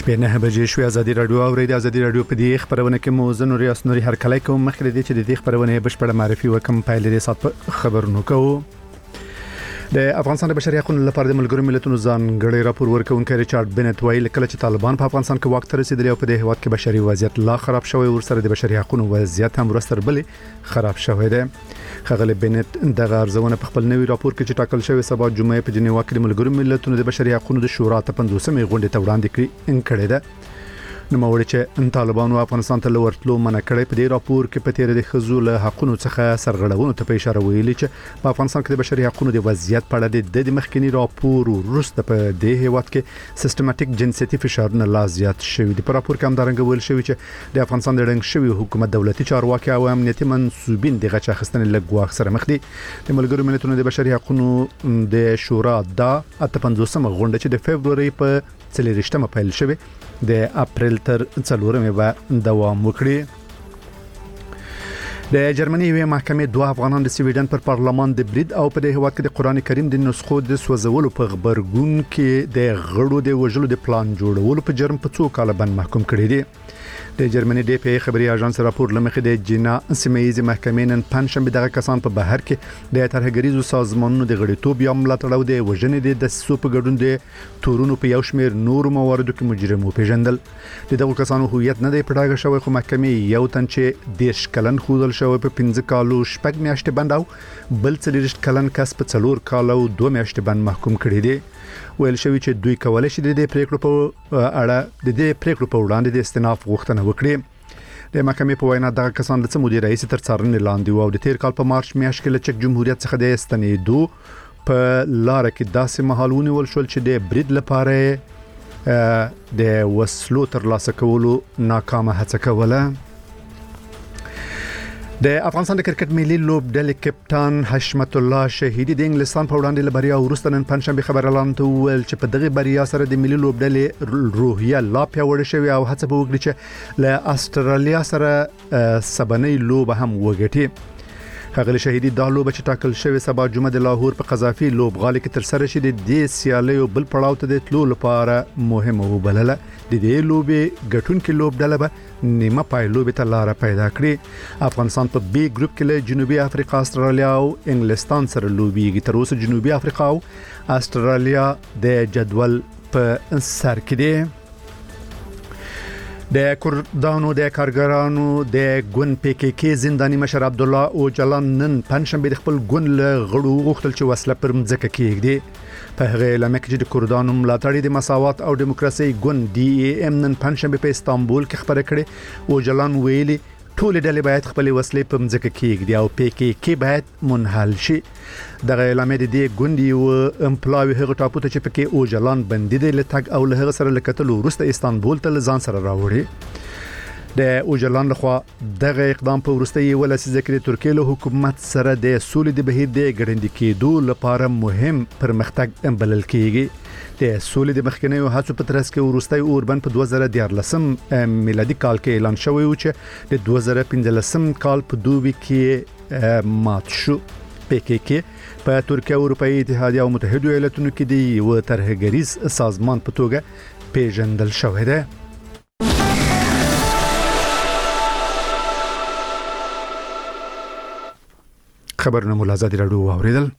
شپې 9 بجې شوې. ازادي رادیو اوریدي. ازادي رادیو په دې خبرونه کې موزه نوري هر کله کوم مخکې دي چې د دې خبرونه بشپړه معرفي وکم پایلې دې سات خبرونه کوو. د افغانستان د بشري حقوقو لپاره د ملګرو ملتونو ځانګړي راپور ورکوونکی ریچارډ بنت ویلي کله چې طالبان په افغانستان کې واک ته رسیدلی او په دې هیواد کې بشري وضعیت لا خراب شوی ورسره د بشري حقوقو وضعیت هم ورسره بل خراب شوی دی. خغل بنت د غرزونه په خپل نوي راپور کې چې ټاکل شوی سبا جمعې په جنیوا کې د ملګرو ملتونو د بشري حقوقو د شورا ته 50مې غونډې ته وړاندې کړې ده. نو موري چې طالبان او افغانستان ته ورتلو منع کړي. په دې راپور کې په تیر د خزول حقوقو څخه سرغړونو ته اشاره ویلي چې په افغانستان کې د بشري حقوقو د وضعیت په اړه د مخکنی راپور وروسته په دې هیواد کې سیستماتیک جنسيتي فشارونه لا زیات شوي دي. په راپور کې هم دارنګ ویل شوی چې د افغانستان د رنګ شوی حکومت دولتي چارواکي او امنیتي منسوبین د غچ اخیستنې لګواخ سره مخ دي. د ملګرو ملتونو د بشري حقوقو د شورا د 55مه غونډه چې د فبرवरी په 4مه پیل شوه د اپریل تر 4مه به دوام وکړي. د جرمني یوه محکمې دوه افغانان د سویډن پر پارلمان د برید او په دې هیواد کې د قران کریم د نسخو د سوځولو په خبرګون کې د غړو د وژلو د پلان جوړولو په جرم په 2 کال باندې محکوم کړي دي. د جرمني د پی خبري اژانس راپور لمخې د جنا سیمایي محکمې نن پنځشنبه دغه کسان په بهر کې د ترهګریزو سازمانونو د غړیتوب یا ملاتړ او د وژنې د سوپ ګډون د تورونو په یو شمېر نور مواردو کې مجرمو پیژندل. دغه کسانو هویت نه دی پټاګه شوی خو محکمې یو تن چې 10 کلن خودل شوی په 15 کالو شپږ میاشتې بند او بل 40 کلن کس په 4 کال او 2 میاشتې بند محکوم کړي دي. ویل شوی چې دوی کولای شي د دې پریکړو په وړاندې د استئناف غوښتنه وکړي. د محکمې په وینا دغه کسان د مدیر رئیس تر څارنې لاندې وو او د تیر کال په مارچ میاشت کې له چک جمهوریت څخه د استنیدو په لار کې داسې مهالونه ول شول چې د برید لپاره د وسلو تر لاسه کولو ناکامه هڅه کوله. د افغانستان د کرکټ ملي لوبډلې کپټان حشمت الله شهیدی د انګلستان په وړاندې لبریا ورسته نن پنځشنبه خبر اعلان وکړ چې په دغه بریا سره د ملي لوبډلې روحیه لا پیاوړې شوې او هڅه به وکړي چې له استرالیا سره سبنۍ لوب هم وګټي. خغل شهیدی د لوب چې ټاکل شوی سبا جمعه د لاهور په قذافي لوبغالي کې تر سره شي د سیالي بل پړاو ته د تلو لپاره مهمه وبلله. د دې لوبې ګټونکو لوبډله به نیمه پایلوب ته لار پیدا کړي. افغانستان په بی ګروپ کې له جنوبي افریقا، استرالیا او انګلستان سره لوبيږي. تر اوسه جنوبي افریقا او استرالیا د جدول په سر کې دي. د کردانو د کارګرانو د ګوند پی کی کی زنداني مشر عبد الله اوجلان نن پنځشنبه د خپل ګوند له غړو غوښتل چې وسله پر مځکه کېږدي. په هغه لمه کې د کردانو ملاتړي د مساوات او دیموکراسي ګوند دی ای ام نن پنځشنبه په استانبول کې خبره کړې. اوجلان ویلي ټول ډلې باید خپل وسلې په مځکه کېږدي او پی کی کی باید منحل شي. دغه اعلان د دې ګوند یو امپلاوي هغه ټاپو ته چې پکې اوجلان بندي دی لټګ او له هغه سره لکتل ورسته استانبول ته ځان سره راوړي. د اوجلان لخوا دغه اقدام په ورسته یو لسیزه کې د ترکیه له حکومت سره د سولې د بهیر د ګړندې کېدو لپاره مهم پرمختګ بلل کېږي. د سولې د مخکنیو هڅو په ترڅ کې ورستۍ اوربن په 2014 میلادي کال کې اعلان شوی و چې د 2015 کال په دوبي کې مات شو. پی کی کی په ترکیه، اروپאי اتحادیه او متحده ایالاتونو کې د یو ترهګریز سازمان په توګه پیژندل شوی دی. خبرونه مول ازادي راډیو اوریدل.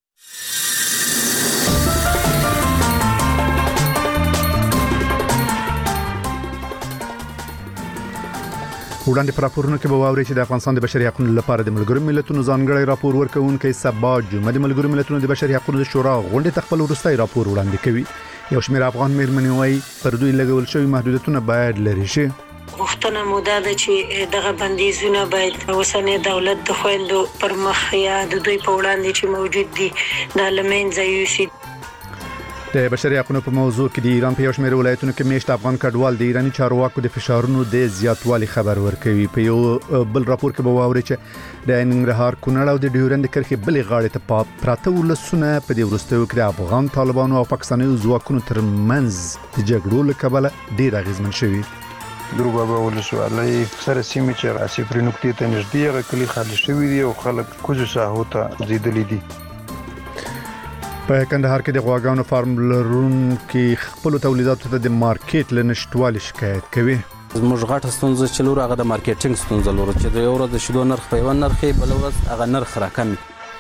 وړاندې پر راپورونو کې به واوري چې د افغانستان د بشري حقوقو لپاره د ملګرو ملتونو ځانګړي راپور ورکوونکی سبا جمعه د ملګرو ملتونو د بشري حقوقو د شورا غونډې تخپل ورستۍ راپور وړاندې کوي. یو شمېر افغان مېرمنې وايي پر دوی لګول شوی محدودیتونه باید لرې شي. غوښتنه موده ده چې دغه بندیزونه باید اوسنۍ دولت د خويندو پر مخ یا د دوی په وړاندې چې موجود دي د لمنځه یوسي. د بشري حقوقو په موضوع کې د ایران په یو شمېر ولایتونو کې میشت افغان کډوال د ایرانی چارواکو د فشارونو د زیاتوالي خبر ورکوي. په یو بل راپور کې به واوري چې د ننګرهار، کونړ او د ډیورند کرښې بلې غاړې ته پراته ولسونه په دې وروستیو کې د افغان طالبانو او پاکستاني ځواکونو ترمنځ د جګړو له کبله ډیر اغیزمن شوي. دروغه ولسوالۍ سره سیمه چې راسي پر نقطې ته نږدې غکلی خالي شوی دی او خلک کوزو ساحو ته زیدلې دي. په کندهار کې د غواګانو فارم لرونکو خپل تولیداتو ته د مارکیټ لنشټوالي شکایت کوي. زموږ غټه ستونزه چې لور هغه د مارکیټینګ ستونزه لور چې د یو ورځ د شیدو نرخ په یو نرخ بل ورځ هغه نرخ راکم.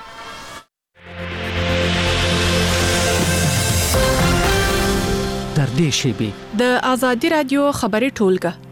در دې شیبي د آزادي رادیو خبري ټولګه.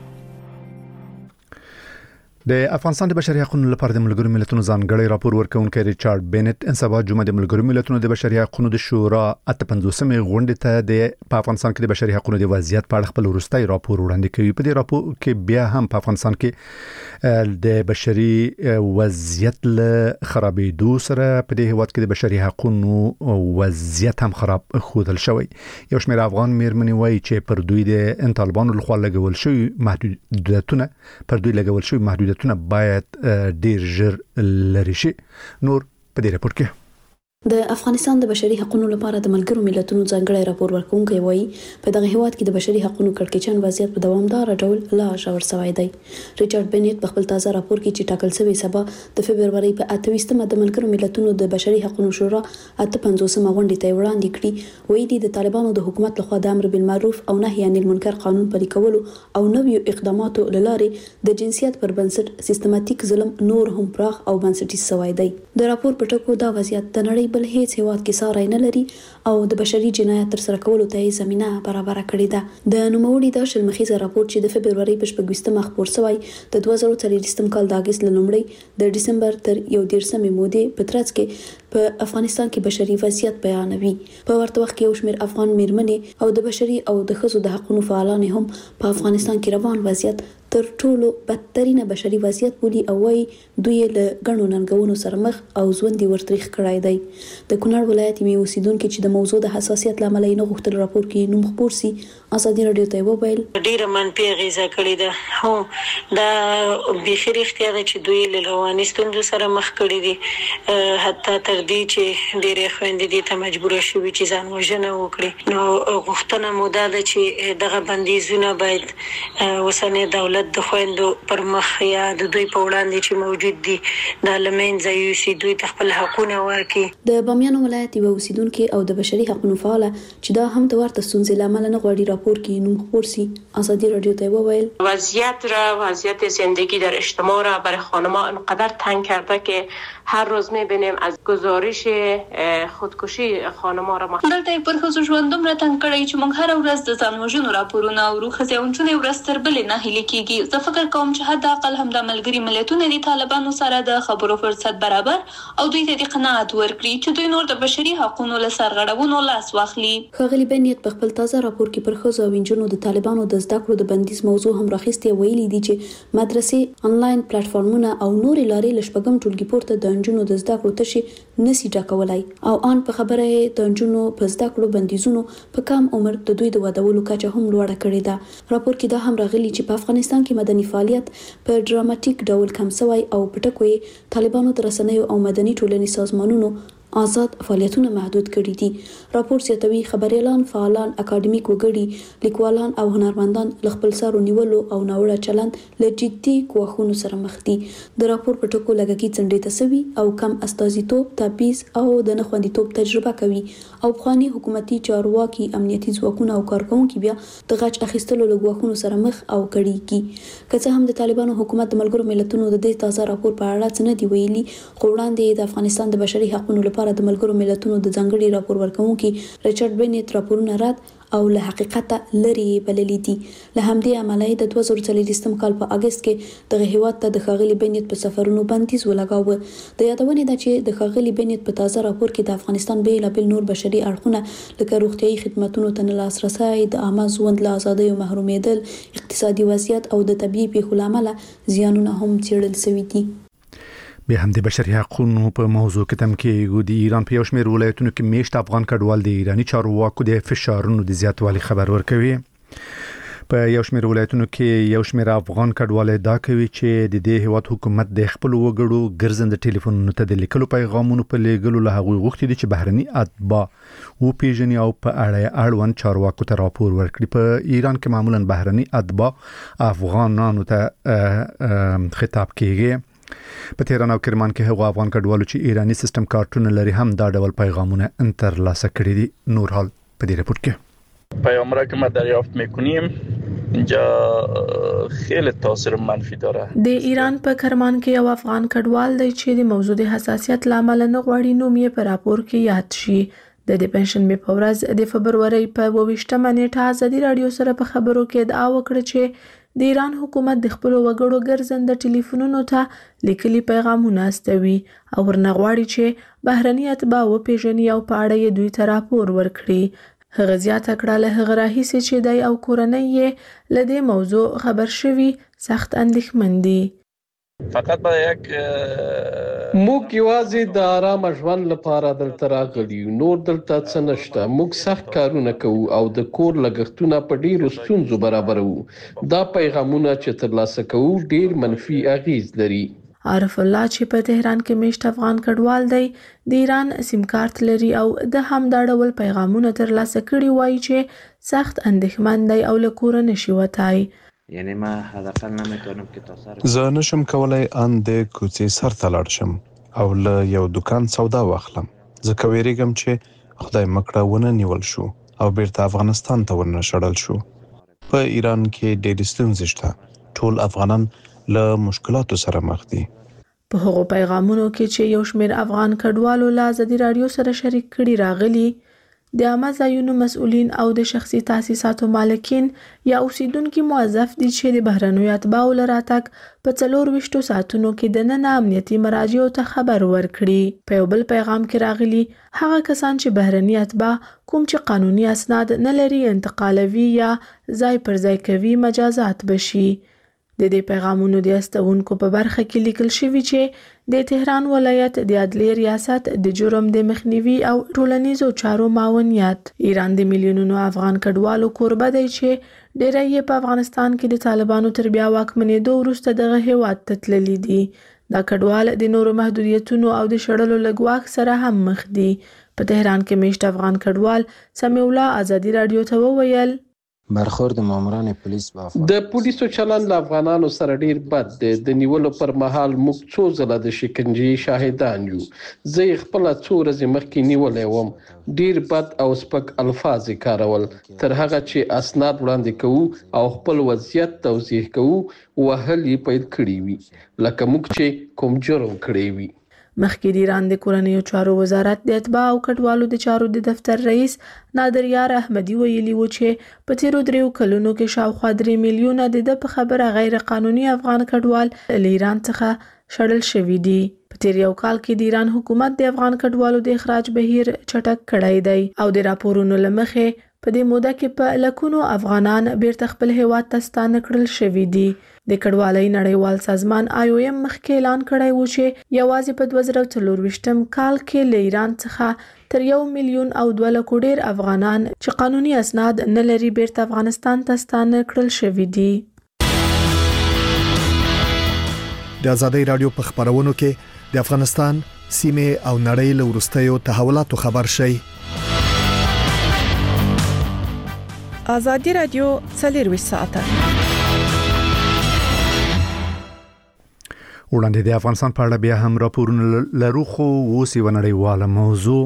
د افغانستان د بشري حقوقو لپاره د ملګرو ملتونو ځانګړی راپور ورکونکي ریچارډ بینټ ان سبا جمعه د ملګرو ملتونو د بشري حقوقو د شورا 58مې غونډې ته د افغانستان کې د بشري حقوقو د وضعیت په اړه خپل وروستي راپور وړاندې کوي. په دې راپور کې بیا هم په افغانستان کې د بشري وضعیت له خرابېدو سره په دې هیواد کې د بشري حقوقو وضعیت هم خراب خودل شوی. یو شمېر افغان میرمنې وایي چې پر دوی د طالبانو لخوا لګول شوی محدودیتونه باید ډیر ژر لري شي. نور په دې راپور کې د افغانستان د بشري حقوقو لپاره د ملګرو ملتونو ځانګړی راپور ورکونکي وایي په دغه هیواد کې د بشري حقوقو کړکېچن وضعیت په دوامدار ډول لا ژور شوی دی. ریچارډ بینټ په خپل تازه راپور کې چې ټاکل شوی سبا د فبرवरी په 28مه د ملګرو ملتونو د بشري حقوقو شورا 58مه غونډې ته وړاندې کړي وایي د طالبانو د حکومت لخوا د امر بالمعروف او نهي عن المنکر قانون پلي کولو او نویو اقداماتو لارې د جنسیت پر بنسټ سیستماتیک ظلم نور هم پراخ او بنسټیز شوی دی. د راپور په ټکو دا وضعیت د نړۍ بل هیڅ هیواد کې ساری نه لري او د بشري جنایت تر سره کولو ته زمينه برابر کړې ده. د نوموړي د شلمخیزه راپور چې د فبرवरी په 28مه خبر شوی د 2023 کال د اگست لومړی د دسمبر تر 11مې مودې په ترڅ کې په افغانستان کې بشري وضعیت بیانوي. په ورته وخت کې یو شمېر افغان میرمنې او د بشري او د ښځو د حقوقو فعالان هم په افغانستان کې روان وضعیت تر ټولو بدترینه بشري وضعیت بولي او وايي دوی له غنو ننګونو سره مخ او ژوند ورتریخ کړای دی. د کونړ ولایت یې اوسیدونکو چې د موضوع د حساسیت لامل یې نه غوښتل راپور کې نوم خبر سي ازادي رادیو ته وویل ډیره منفي غیزه کړې ده. هو دا بخیر اختیار چې دوی له رواني ستونزو سره مخ کړي دي حتی تر دې چې ډیره خويندې دي ته مجبور شوي چې ځان وژنه وکړي. نو غوښتنه موده ده چې دغه بندیزونه باید وسنه دولت د خويندو پر مخ یا د دوی په وړاندې چې موجود دي د لمنځه یوسي دوی خپل حقوقونه ورکړي. د بامیان ولایت یو اوسیدونکو او د بشري حقوقو فعال چې دا هم د ورته ستونزې لامل نه غواړي راپور کې نوم خبر سي ازادي رادیو ته وویل وضعیت زندگی در اجتماع را برای خانم‌ها انقدر تنگ کرده که هر روز می‌بینیم از گزارش خودکشی خانم‌ها را دلته پر خصوص ژوندوم را تنگ کړی چې موږ هر ورځ د ځان وژنو راپورونه او خزيونچونه ورځ تر بلې نه هلي کیږي. زه فکر کوم چې حد اقل هم د ملګری ملتونو د طالبانو سره د خبرو فرصت برابر او دوی ته د قناعت ورکړي چې دوی نور د بشري حقوقو له سرغړونو لاس واخلي. خغلی بنیت په خپل تازه راپور کې پر خزو او انجونو د طالبانو د زده کړو د بندیز موضوع هم راخسته ویلي دي چې مدرسې انلاین پلیټفارمونه او نور لارې لشپګم ټولګي پورته د انجونو د زده کړو تشي نسی ډکولای او ان په خبره د انجونو په زده کړو بندیزونو په کم عمر د دوی د ودولو کچه هم لوړه کړې ده. راپور کې دا هم راغلي چې په افغانستان کې مدني فعالیت په ډراماتیک ډول کم شوی او پټکوي طالبانو تر رسنیو او مدني ټولنې سازمانونو آزاد فعالیتونه محدود کړي دي. راپور زیاتوي خبريالان، فعالان، اکاډمیک وګړي، لیکوالان او هنرمندان ل خپل سر نیولو او ناوړه چلند له جدي کوښښونو سره مخ دي. د راپور په ټکو لګکی څنډې تسوي او کم استازیتوب، تبعیض او د نه خوندیتوب تجربه کوي او افغاني حکومتي چارواکي، امنیتي ځواکونه او کارکونکو بیا د غچ اخیستلو لګواخونو سره مخ او کړي. که څه هم د طالبانو حکومت د ملګرو ملتونو د دې تازه راپور په اړه څه نه دی ویلي، خو وړاندې د افغانستان د بشري حقوقو لپاره د ملګرو ملتونو د ځنګړي راپور ورکونکي ریچارډ بینټ راپورونه رد او له حقیقت لري بللي دي. له همدې عملای د 2023 کال په اگست کې د هیواد ته د خغلی بینټ په سفرونو بندیز ولګاوه. د یادونې ده چې د خغلی بینټ په تازه راپور کې د افغانستان بیلابل نور بشري اړخونه لکه روغتيایي خدماتونو ته لاسرسي، د عامه ژوند له ازادۍ محرومېدل، اقتصادي وضعیت او د طبيعي پیښو لامل زیانونه هم څېړل شوي دي. به هم د بشري حقوقو په موضوع کې تم کې د ایران په یو شمېر ولایتونو کې میشت افغان کډوال د ایرانی چارواکو د فشارونو د زیاتوالي خبر ورکوي. په یو شمېر ولایتونو کې یو شمېر افغان کډوال دا کوي چې د دې هیواد حکومت د خپل وګړو ګرځند ټلیفونونو ته د لیکلو پیغامونو په لېږلو له هغوی غوښتي دي چې بهرني اتباع او پیژني او په اړوند چارواکو ته راپور ورکړي. په ایران کې معمولا بهرني اتباع افغانانو ته خطاب کیږي. په تهران او کرمان کې هغو افغان کډوالو چې ایرانی سیستم کارتونه لري هم دا ډول پیغامونه ترلاسه کړي دي. نور حال په دې رپورت کې پیام را که ما دریافت میکنیم اینجا خیلی تاثیر منفی داره. د ایران په کرمان کې یو افغان کډوال دی چې د موضوع د حساسیت لامل نه غواړي نوم یې په راپور کې یاد شي. د پنځشنبه په ورځ د فبرورۍ په 28مه نیټه ازادي رادیو سره په خبرو کې ادعا وکړه چې د ایران حکومت د خپل وګړو ګرځنده ټلیفونونو ته لیکلي پیغامونه استوي او ورنغواړي چې بهرني اتباع وپیژني او په اړه یې دوی ته راپور ورکړي. هغه زیاته کړه له هغه راهیسې چې دی او کورنۍ یې له دې موضوع خبر شوي سخت اندېښمن دي. فقط با یک موږ یوازې د آرام ژوند لپاره دلته راغلي یو، نور دلته څه نشته. موږ سخت کارونه کوو او د کور لګښتونه په ډیرو ستونزو برابروو. دا پیغامونه چې ترلاسه کوو ډیر منفي اغیز لري. عارف الله چې په تهران کې میشت افغان کډوال دی د ایران سیم کارت لري او د هم دا ډول پیغامونه ترلاسه کړي وایي چې سخت اندېښمن دی او له کوره نشي وتای. یعنی ما حداقل نمیتونم که تا سر زه نشم کولای ان د کوڅې سر ته لاړ شم او له یو دکان سودا واخلم، ځکه ویریږم چې خدای مکړه ونه نیول شو او بیرته افغانستان ته ورنشړل شو. په ایران کې ډېر ستونزې شته، ټول افغانان له مشکلاتو سره مخ دي. په هغو پیغامونو کې چې یو شمېر افغان کډوالو له ازادي رادیو سره شریک کړي راغلي، د عامه ځایونو مسؤلین او د شخصي تاسیساتو مالکین یا اوسیدونکي موظف دي چې د بهرنیو اتباعو له راتګ په 24 ساعتونو کې دننه امنیتي مراجعو ته خبر ورکړي. په یو بل پیغام کې راغلي هغه کسان چې بهرني اتباع کوم چې قانوني اسناد نه لري انتقالوي یا ځای پر ځای کوي مجازات بشي. د دې پیغامونو د استونکو په برخه کې لیکل شوی چې د تهران ولایت د عدلیې ریاست د جرم د مخنیوي او ټولنیزو چارو معاونیت ایران د میلیونونو افغان کډوالو کوربه دی چې ډېری یې په افغانستان کې د طالبانو تر بیا واکمنېدو وروسته دغه هیواد ته تللي دي. دا کډوال د نورو محدودیتونو او د شړلو له ګواښ سره هم مخ دي. په تهران کې میشت افغان کډوال سمیع الله ازادي رادیو ته وویل برخورد ماموران پولیس با د پولیسو چلند له افغانانو سره ډیر بد دی. د نیولو پر مهال موږ څو ځله د شکنجې شاهدان یو. زه یې خپله څو ورځې مخکې نیولی وم. ډیر بد او سپک الفاظ یې کارول. تر هغه چې اسناد وړاندې کوو او خپل وضعیت توضیح کوو وهل یې پیل کړي وي لکه موږ چې کوم جرم کړی وي. مخکې د ایران د کورنیو چارو وزارت د اتباع او کډوالو د چارو د دفتر رئیس نادر یار احمدي ویلي و چې په تیرو 3 کلونو کې شاوخوا 3 میلیونه د په خبره غیر قانوني افغان کډوال له ایران څخه شړل شوي دي. په تیر یو کال کې د ایران حکومت د افغان کډوالو د اخراج بهیر چټک کړی دی او د راپورونو له مخې په دې موده کې په لکونو افغانان بیرته خپل هیواد ته ستانه کړل شوي دي. د کډوالۍ نړیوال سازمان IOM مخکې اعلان کړی و چې یوازې په 2024 کال کې له ایران څخه تر 1 میلیون او 2 لکو ډیر افغانان چې قانوني اسناد نه لري بیرته افغانستان ته ستانه کړل شوي دي. د ازادي رادیو په خبرونو کې د افغانستان سیمه او نړۍ له وروستیو تحولاتو خبر شي. ازادي رادیو 24 ساعته وړاندې د افغانستان په اړه بیا هم راپورونه لرو، خو اوس یو نړیواله موضوع.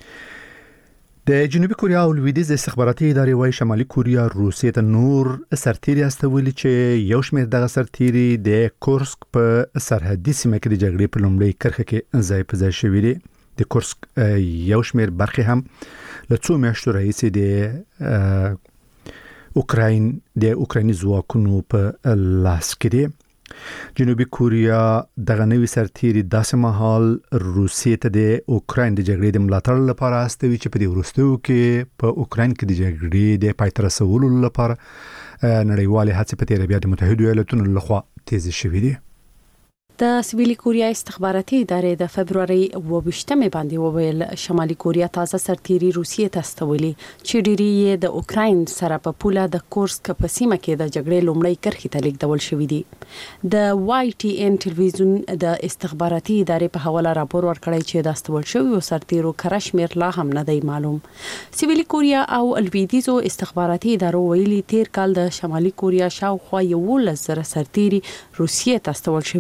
د جنوبي کوریا او لویدیځ استخباراتي ادارې وايي شمالي کوریا روسیې ته نور سرتیري استولي چې یو شمېر دغه سرتیري د کورسک په سرحدي سیمه کې د جګړې په لومړۍ کرښه کې ځای په ځای شوي دي. د کورسک یو شمېر برخې هم له څو میاشتو راهیسې د اوکرایني ځواکونو په لاس کې دي. جنوبي کوریا دغه نوي سرتیري داسې مهال روسیې ته د اوکراین د جګړې د ملاتړ لپاره استوي چې په دې وروستیو کې په اوکراین کې د جګړې د پای ته رسولو لپاره نړیوالې هڅې په تیر بیا د متحده ایالاتونو لخوا تیز شوې دي. د سویلي کوریا استخباراتي ادارې د فبرवरी 28مې باندې وویل شمالي کوریا تازه سرتیري روسیې ته استولي چې ډېری یې د اوکراین سره په پوله د کورسک په سیمه کې د جګړې لومړۍ کرښې ته لیږدول شوي دي. د YTN ټلویزیون د استخباراتي ادارې په حواله راپور ورکړی چې د استول شویو سرتیرو کره شمېر لا هم نه دی معلوم. سویلي کوریا او لویدیځو استخباراتي ادارو ویلي تیر کال د شمالي کوریا شاوخوا 11,000 سرتیري روسیې ته استول شوي وو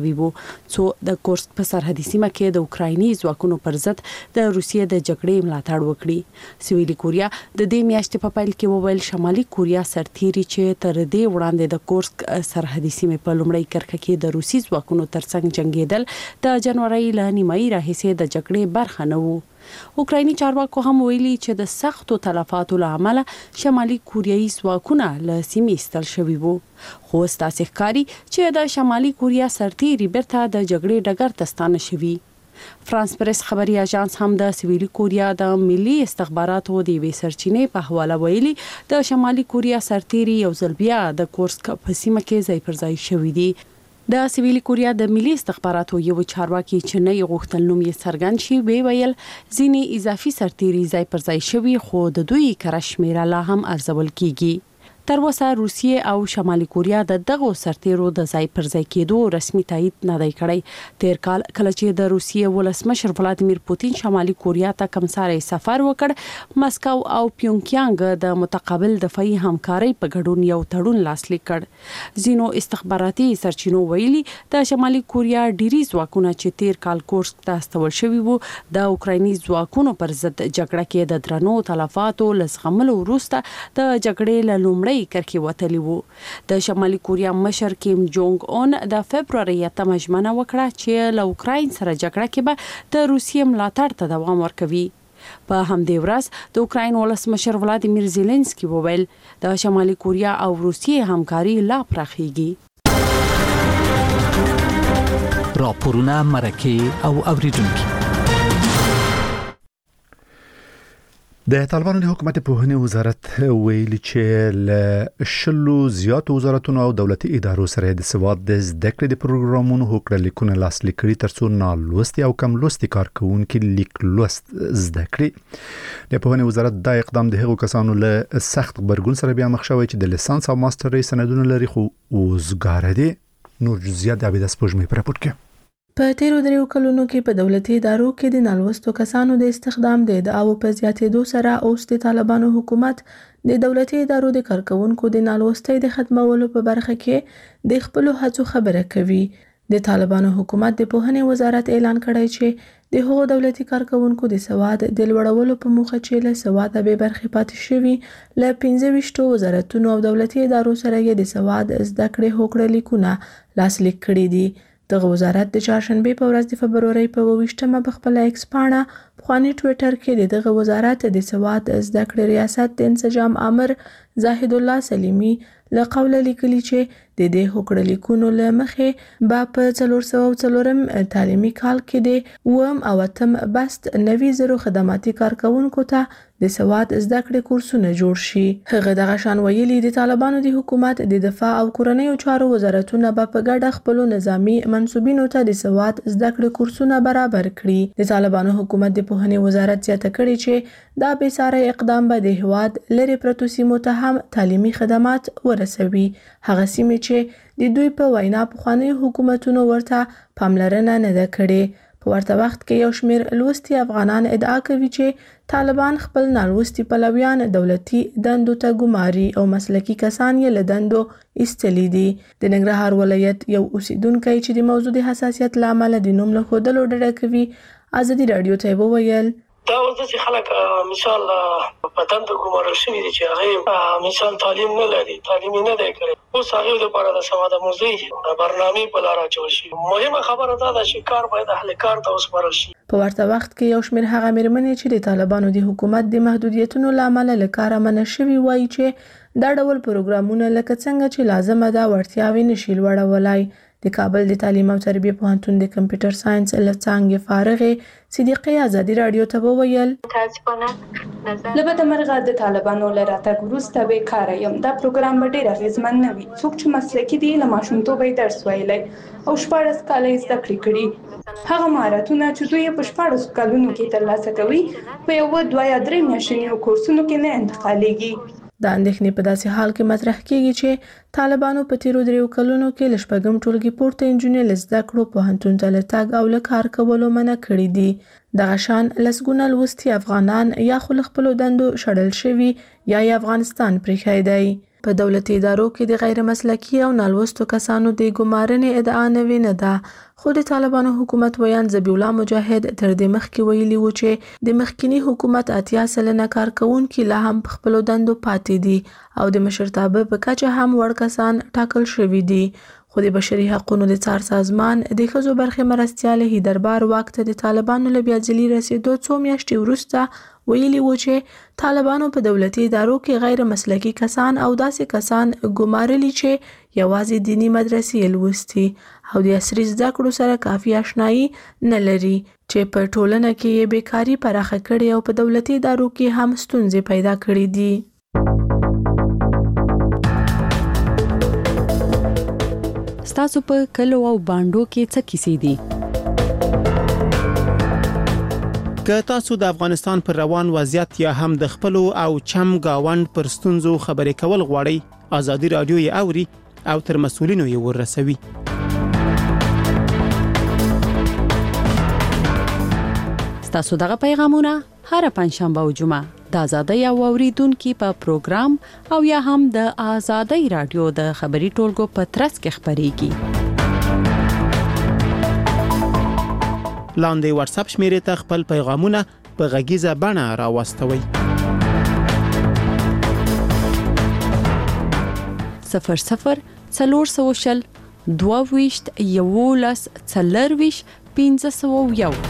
څو د کورسک په سرحدي سیمه کې د اوکرایني ځواکونو پر ضد د روسیې د جګړې ملاتړ وکړي. سویلي کوریا د دې میاشتې په پیل کې وویل شمالي کوریا سرتیري چې تر دې وړاندې د کورسک سرحدي سیمه په لومړی کرښه کې د روسي ځواکونو ترڅنګ جنگیدل د جنوري له نیمایي راهیسې د جګړې برخه نه وو. اوکرایني چارواکو هم ویلي چې د سختو تلفاتو له امله شمالي کوریایي ځواکونه له سیمې ایستل شوي وو. خو ستاسو ښکاري چې د شمالي کوریا سرتیري بیرته د جګړې ډګر ته ستانه شوي. فرانس پریس خبري اژانس هم د سویلي کوریا د ملي استخباراتو د وی سرچینې په حواله ویلي د شمالي کوریا سرتیري یو ځل بیا د کورسک په سیمه کې ځای پر ځای شوي دي. د سویلي کوریا د ملي استخباراتو یو چارواکي چې نه غوښتل نوم یې څرګند شي ویل ځینې اضافي سرتیري ځای پر ځای شوي خو د دوی کره شمیره لا هم ارزول کیږي. تر اوسه روسیې او شمالي کوریا د دغو سرتیرو د ځای پر ځای کېدو رسمي تایید نه دی کړی. تیر کال کله چې د روسیې ولسمشر ولادیمیر پوتین شمالي کوریا ته کمساري سفر وکړ مسکو او پیونګیانګ د متقابل دفاعي همکارۍ په ګډون یو تړون لاسلیک کړ. ځینو استخباراتي سرچینو ویلي د شمالي کوریا ډیری ځواکونه چې تیر کال کورسک ته استول شوي وو د اوکرایني ځواکونو پر ضد جګړه کې د درنو تلفاتو لزغملو وروسته د جګړې له لومړۍ کرکې وتلی وو. د شمالي کوریا مشر کیم جونګ اون د فبرवरी 8 ژمنه وکړه چې له اوکراین سره جګړه کې به د روسیې ملاتړ ته دوام ورکوي. په همدې ورځ د اوکراین ولسمشر ولادیمیر زيلنسکي وویل د شمالي کوریا او روسیې همکاري لا پراخیږي. راپورونه مرکه او اوریدونکو د طالبانو د حکومت په پوهنې وزارت ویلي چې له شلو زیاتو وزارتونو او دولتي ادارو سره د سواد د زده کړې د پروګرامونو هوکړه لیکونه لاسلیک کړي ترڅو نالوستي او کم لوستي کارکونکو لیک لوست زده کړي. د پوهنې وزارت دا اقدام د هغو کسانو له سخت غبرګون سره بیا مخ شوی چې د لیسانس او ماسترۍ سندونه لري خو وزګار دي. نور جزئیات د عبید سپوږمۍ پر راپور کې. په تیرو دریو کلونو کې په دولتي ادارو کې د نالوستو کسانو د استخدام د ادعاو په زیاتېدو سره اوس د طالبانو حکومت د دولتي ادارو د کارکونکو د نالوستۍ د ختمولو په برخه کې د خپل هڅو خبره کوي. د طالبانو حکومت د پوهنې وزارت اعلان کړی چې د هغو دولتي کارکونکو د سواد د لوړولو په موخه چې له سواد به برخې پاتې شوي له 15 وزارتونو او دولتي ادارو سره یې د سواد زده کړې هوکړه لیکونه لاسلیک کړي دي. دغه وزارت د چهارشنبه په ورځ د فبرवरी په 28مه په خپل ایکس پاڼه پخوانی ټوئیټر کې دغه وزارت د سواد زده کړې ریاست د انسجام امر زاهد الله سلیمی له قوله لیکلي چې د دې هوکړه لیکونو له مخې به په 404 تعلیمي کال کې د وم او اتم بست 90 خدماتي کارکونکو ته د سواد زده کړې کورسونه جوړ شي. هغه دغه شان ویلي د طالبانو د حکومت د دفاع او کورنیو چارو وزارتونه به په ګډه خپل نظامی منسوبینو ته د سواد زده کړې کورسونه برابر کړي. د طالبانو حکومت د پوهنې وزارت زیاته کړي چې دا بې ساري اقدام به د هواد لری پرتو سیمو ته هم تعلیمي خدمات ورسوي. هغه سیمې چې د دوی په وینا پخوانی حکومتونو ورته پاملرنه نه ده کړې. په ورته وخت کې یو شمېر لوستي افغانان ادعا کوي چې طالبان خپل نالوستي پلویان دولتي دندو ته ګماري او مسلکي کسان یې له دندو ایستلي دي. د ننګرهار ولایت یو اوسیدونکی چې د موضوع د حساسیت له امله د نوم له ښودلو ډډه کوي ازادي رادیو ته وویل دا اوس چې خلک مثال په دندو ګمارل شوي دي چې هغه مثال تعلیم نه لري، تعلیم نه دی کړی، اوس هغه لپاره د سواد آموزي برنامې په لار اچول شي. مهمه خبره دا ده چې کار باید اهل کار ته وسپارل شي. په ورته وخت کې یو شمېر هغه مېرمنې چې د طالبانو د حکومت د محدودیتونو له امله له کاره منع شوي وایي چې دا ډول پروګرامونه لکه څنګه چې لازمه ده وړتیاوې نشي لوړولای. د کابل د تعلیم او تربیه پوهنتون د کمپیوټر ساينس له څانګې فارغې صدیقه ازادي رادیو ته وویل لبد مرغه د طالبانو له راتګ وروسته بیکاره یم. دا پروګرام به ډېر اغېزمن نه وي. څوک چې مسلکي دي له ماشومتوبه درس ویلی او 14 کاله زده کړې کړي هغه مهارتونه چې دوی په 14 کلونو کې ترلاسه کوي په یو 2 یا 3 میاشتنیو کورسونو کې نه انتقالېږي. د اندېښنې په داسې حال کې مطرح کیږي چې طالبانو په تیرو دریو کلونو کې له شپږم ټولګي پورته انجونې له زده کړو پوهنتون ته له تګ او له کار کولو منع کړي دي. دغه شان لسګونه لوستي افغانان یا خو له خپلو دندو شړل شوي یا افغانستان پرېښی دی. په دولتي ادارو کې د غیر مسلکي او نالوستو کسانو د ګمارنې ادعا نه ده، خو د طالبانو حکومت ویان ذبیح الله مجاهد تر دې مخکې ویلي و چې د مخکینی حکومت 80% کارکونکي لا هم په خپلو دندو پاتې دي او د مشرتابه په کچه هم وړ کسان ټاکل شوي دي. خو د بشري حقوقو د څار سازمان د ښځو برخې مرستیال هیدربار واک ته د طالبانو له بیا ځلي رسېدو څو میاشتې وروسته ویلي و چې طالبانو په دولتي ادارو کې غیر مسلکي کسان او داسې کسان ګمارلي چې یوازې دینی مدرسې لوستي او د عصري زده کړو سره کافي آشنایي نه لري، چې په ټولنه کې یې بیکاري پراخه کړې او په دولتي ادارو کې هم ستونزې پیدا کړې دي. ستاسو په کلو او باندو کې څه کیسې دي؟ که تاسو د افغانستان پر روان وضعیت یا هم د خپلو او چم گاوند پر ستونزو خبرې کول غواړئ، ازادي رادیو یې اوري او تر مسؤلینو یې ورسوي. ستاسو دغه پیغامونه هر پنځشنبه او جمعه د آزادۍ او اوریدونکو په پروګرام او یا هم د آزادۍ رادیو د خبري ټولګو په ترڅ کې خبريږي. لاندې واتس اپ شمیرې ته خپل پیغامونه په غږیزه بڼه راوستوئ. 00 400 22 11 40 501.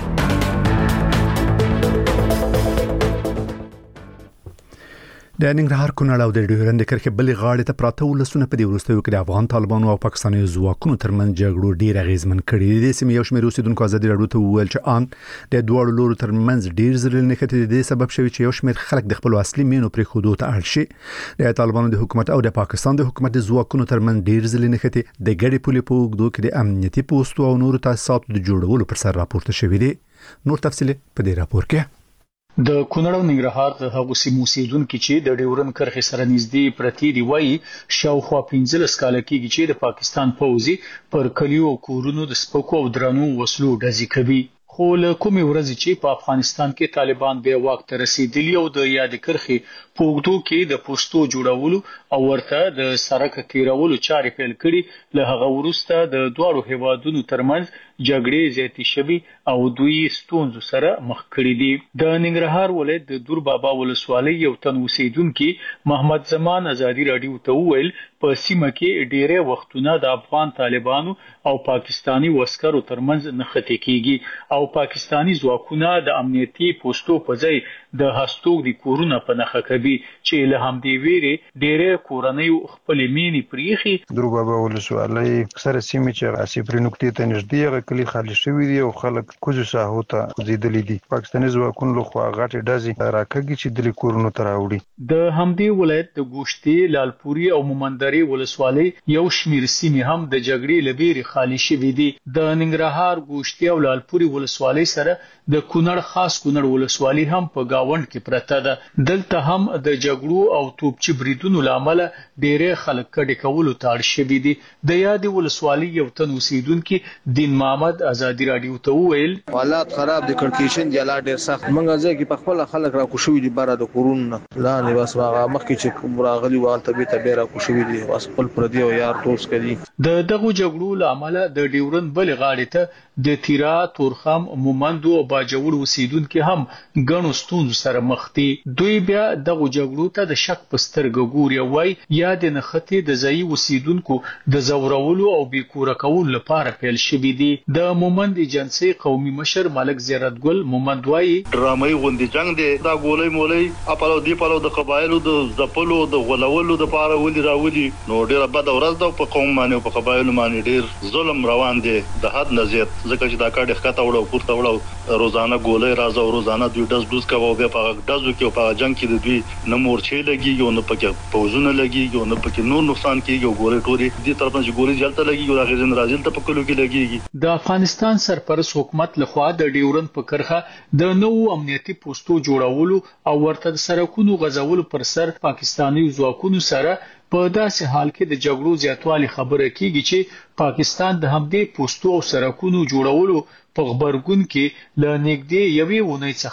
د ننګرهار کونړ او د ډیورند کرښې بلې غاړې ته پراته ولسونه په دې وروستیو کې د افغان طالبانو او پاکستاني ځواکونو ترمنځ جګړو ډېر اغېزمن کړي دي. سیمې یو شمېر اوسېدونکو ازادي راډیو ته وویل چې ان د دواړو لورو ترمنځ ډېر زړې نښتې دي سبب شوي چې یو شمېر خلک د خپل اصلي مینو پرېښودو ته اړ شي. د طالبانو د حکومت او د پاکستان د حکومت د ځواکونو ترمنځ ډېر زړې نښتې د ګډې پولې په اوږدو کې د امنیتي پوستو او نورو تاسیساتو د جوړولو پر سر راپورته شوي دي. نور تفصیل په دې راپور کې. د کونړ او ننګرهار د هغو سیمو اوسیدونکو چې د ډیورند کرښې سره نږدې پرتې دي وایي شاوخوا 15 کاله کېږي چې د پاکستان پوځي پر کلیو او کورونو د سپکو او درنو وسلو ډزې کوي. خو له کومې ورځې چې په افغانستان کې طالبان بیا واک ته رسیدلی او د یاد کرښې په اوږدو کې د پوستو جوړولو او ورته د سړک تیرولو چارې پیل کړي، له هغه وروسته د دواړو هیوادونو ترمنځ جګړې زیاتې شوي او دوی ستونزو سره مخ کړي دي. د ننګرهار ولایت د دور بابا ولسوالۍ یو تن اوسیدونکي محمد زمان ازادي راډیو ته وویل په سیمه کې ډېری وختونه د افغان طالبانو او پاکستاني وسکرو ترمنځ نښتې کیږي او پاکستاني ځواکونه د امنیتي پوستو په ځای د هستوګ کورونه په نښه کوي چې له همدې ویرې ډېری کورنۍ خپل مینې پریخي. دور بابا ولسوالۍ اکثر سیمې چې راسي پر نقطې ته نږدې کلی خالي شوی دی او خلک کوزو ساحو ته کوزیدلې دي. پاکستاني ځواکونو له خوا غټې ډزې راکږي چې د کورونو ته راوړي. د همدې ولایت د ګوشتې، لالپوري او مومندرې ولسوالۍ یو شمیر سیمې هم د جګړې لبیري خالي شوې دي. د ننګرهار ګوشتې او لالپوري ولسوالۍ سره د کونړ خاص کونړ ولسوالۍ هم په گاوند کې پرته ده. دلته هم د جګړو او توپچي بریدونو لامل ډېر خلک کډې کولو ته اړ شوي دي. د یاد ولسوالۍ یو تن اوسیدونکي دین محمد ازادي راډیو ته وویل حالات خراب دي، کړکېشن دی لا ډېر سخت. موږ ځکه په خپل خلک را کوشوي دي بار د کورونو لاندې بس هغه مخکې چې راغلي وال ته به را کوشوي دي بس خپل پردي او یار ټولس کړي. د دغه جګړو لامل د ډیورند بل غاړې ته د تیرا، تورخم، مومندو او باجوړ اوسیدونکو هم ګڼو ستونزو سره مخ دي. دوی بیا دغه جګړو ته د شک په سترګه ګوري او وايي یا د نښتې د ځایي اوسیدونکو د زورولو او بیکوره کولو لپاره پیل شوي دي. د مومند ایجنسی قومي مشر ملک زیارت ګل مومند وايي ډرامای غوندي جنگ دی، دا ګولې مولې خپلو دی په د قبایلو د ځپلو د غولولو د پاره ولې راولي. نو ډیره بد ورځ ده په قوم باندې او په قبایلو باندې ډیر ظلم روان دی د حد نه زیات، ځکه چې دا کار ښکته وړو پورته وړو روزانه ګولې راځو روزانه دوی ډز کوي بیا په ډزو کې او په جنگ کې د دوی نه مورچې لګي او نه پکې پوزونه لګي او نه پکې نور نقصان کیږي او ګولې ټوري دي طرف نه ګولې جلته لګي او هغه ځین راځي ته په کلو کې لګيږي. د افغانستان سرپرست حکومت لخوا د ډیورند په کرښه د نوو امنیتي پوستو جوړولو او ورته د سرکونو غځولو پر سر پاکستاني ځواکونو سره په داسې حال کې د جګړو زیاتوالي خبره کیږي چې پاکستان د همدې پوستو او سرکونو جوړولو په خبرګون کې ل نږدې یوې ونې څخه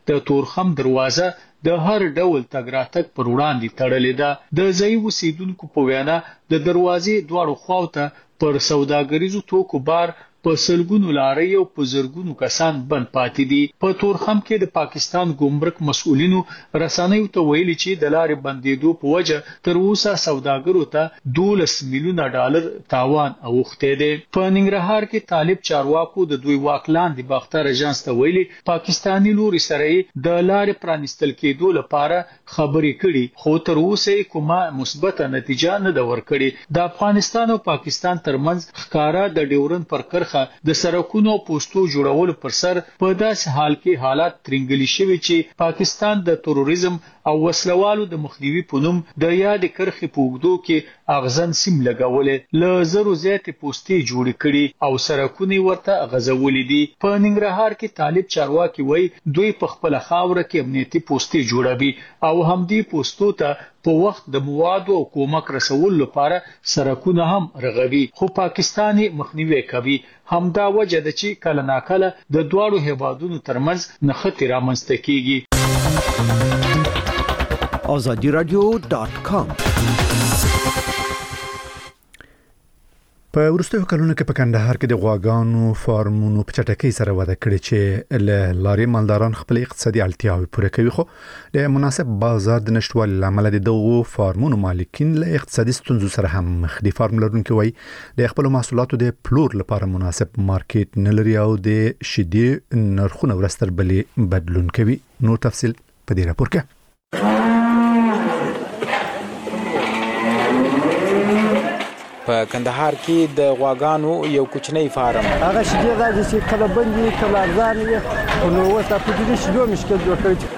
د تورخم دروازه د هر ډول تګ راتګ پر وړاندې تړلې ده. د ځایي اوسیدونکو په وینا د دروازې دواړو خواو ته پر سوداګریزو توکو بار په سلګونو لارې او په زرګونو کسان بند پاتې دي. په تورخم کې د پاکستان ګمرک مسؤلینو رسنیو ته ویلي چې د لارې بندېدو په وجه تر اوسه سوداګرو ته $12 میلیونه تاوان اوښتی دی. په ننګرهار کې طالب چارواکو د دوی واک لاندې باختر اژانس ته ویلي پاکستاني لوري سره د لارې پرانیستل کېدو لپاره خبرې کړي، خو تر اوسه کومه مثبته نتیجه نه ده ورکړې. د افغانستان او پاکستان ترمنځ ښکارا د ډیورن پر کرښه د سړکونو او پوسټو جوړولو پر سر په داسې حال کې حالات ترنګلي شوي چې پاکستان د تروریزم او وسلوالو د مخنیوي په نوم د یاد کرښې په اوږدو کې اغزن سیم لګولې، له زرو زیاتې پوستې جوړې کړي او سړکونه ورته غځولې دي. په ننګرهار کې طالب چارواکي وایي دوی په خپله خاوره کې امنیتي پوستې جوړوي او همدې پوستو ته په وخت د موادو او کومک رسول لپاره سړکونه هم رغوي، خو پاکستان مخنیوي کوي. همدا وجه ده چې کله ناکله د دواړو هیوادونو ترمنځ نښتې رامنځته کیږي. azadiradio.com په وروستیو کلونو کې په کندهار کې د غواګانو فارمونو په چټکۍ سره وده کړې چې له لارې مالداران خپل اقتصادي اړتیاوې پوره کوي، خو د مناسب بازار د نشټوالي له امله د دغو فارمونو مالکین له اقتصادي ستونزو سره هم مخ دي. فارم لرونکي وایي د خپل محصولاتو د پلور لپاره مناسب مارکیټ نه لري او د شیدې نرخونه ورځ تر بلې بدلون کوي. نور تفصیل په دې راپور کې. په کندهار کې د غواګانو یو کوچنی فارم هغه شیدې راځي چې کله بندي کله ارزان وي، نو اوس په دې شیدو مشکل جوړ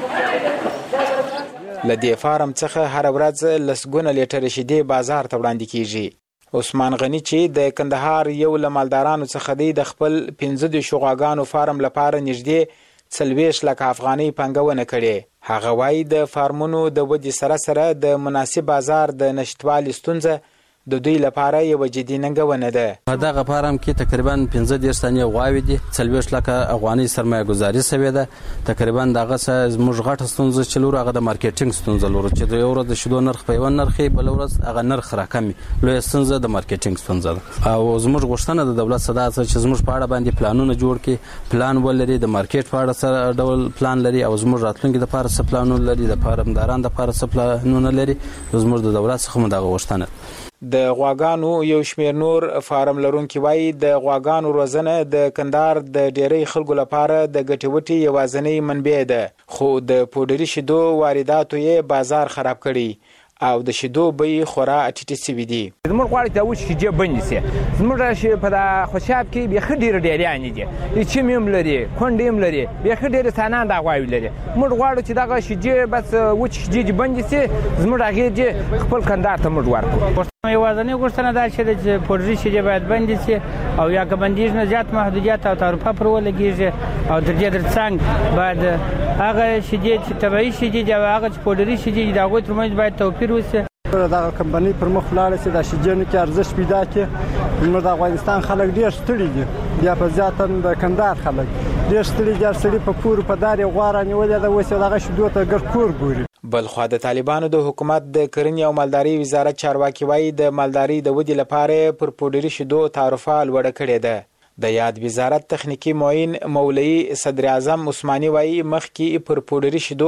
کړی. له دې فارم څخه هر ورځ لسګونه لیټر شیدې بازار ته وړاندې کیږي. عثمان غنی چې د کندهار یو له مالدارانو څخه دی، د خپل 15 غواګانو فارم لپاره نږدې 40 لک افغانۍ پانګونه کړې. هغه وایي د فارمونو د ودې سره سره د مناسب بازار د نشټوالي ستونزه د دوی لپاره یو جدي ننګونه ده. په دغه فارم کې تقریبا 15 تنې غواوې دي، 40 لک افغانۍ سرمایه گذاري شوې ده. تقریبا دغه زموږ غټه ستونزه چې لور هغه د مارکیټینګ ستونزه لور چې د یو ورځ د شیدو نرخ په یو نرخي بل ورځ هغه نرخ راکمي، لوی ستونزه د مارکیټینګ ستونزه ده. او زموږ غوښتنه د دولت صدا چې زموږ په اړه باندې پلانونه جوړ کړي، پلان ولري، د مارکیټ په اړه سره ډول پلان لري او زموږ راتلونکي د لپاره څه پلانونه لري، د فارمداران د لپاره څه پلانونه لري. زموږ د دولت څخه مو دغه غوښتنه. د غواګانو یو شمیر نور فارم لرونکي وایي د غواګانو روزنه د کندهار د ډیری خلکو لپاره د ګټې وټې یوازینۍ منبع ده، خو د پوډري شیدو وارداتو یې بازار خراب کړي او د شیدو بیې خورا ټیټې سوي دي. زموږ غواړي چې وچې شیدې بندې شي. زموږ په خوشاب کې بیخي ډېرې ډېریانې دي، چیم هم لري، کونډې هم لري، بیخي ډېرې ثانان دا غواوې لري. موږ غواړو چې دغه شیدې بس وچې شیدې بندې شي، زموږ هغې دې خپل کندهار ته موږ ورکړو. یوازینۍ غوښتنه دا چې پوډري شیدې باید بندې شي او یا که بندیږي نه زیات محدودیت او تعرفه پر ولګېږي او تر دې ترڅنګ باید هغه شیدې چې طبیعي شیدې دي او هغه چې پوډري شیدې دي د هغوی ترمنځ باید توپیر وشي. دغه کمپنۍ پر مخ ولاړه چې د شیدې کې ارزښت پیدا کړي. زموږ د افغانستان خلک ډېر ستړي دي، بیا په زیاته د کندهار خلک ډېر ستړي دي. هر سړي په کور په دار یې غوا رانیولې ده، اوس یې دغه شیدو ته ګر کور ګوري. بلخوا د طالبانو د حکومت د کرنې او مالدارۍ وزارت چارواکي وایي د مالدارۍ د ودې لپاره پر پوډري شیدو تعرفه لوړه کړې ده. د یاد وزارت تخنیکی معین مولوی صدر اعظم عثماني وایي مخکې پر پوډري شیدو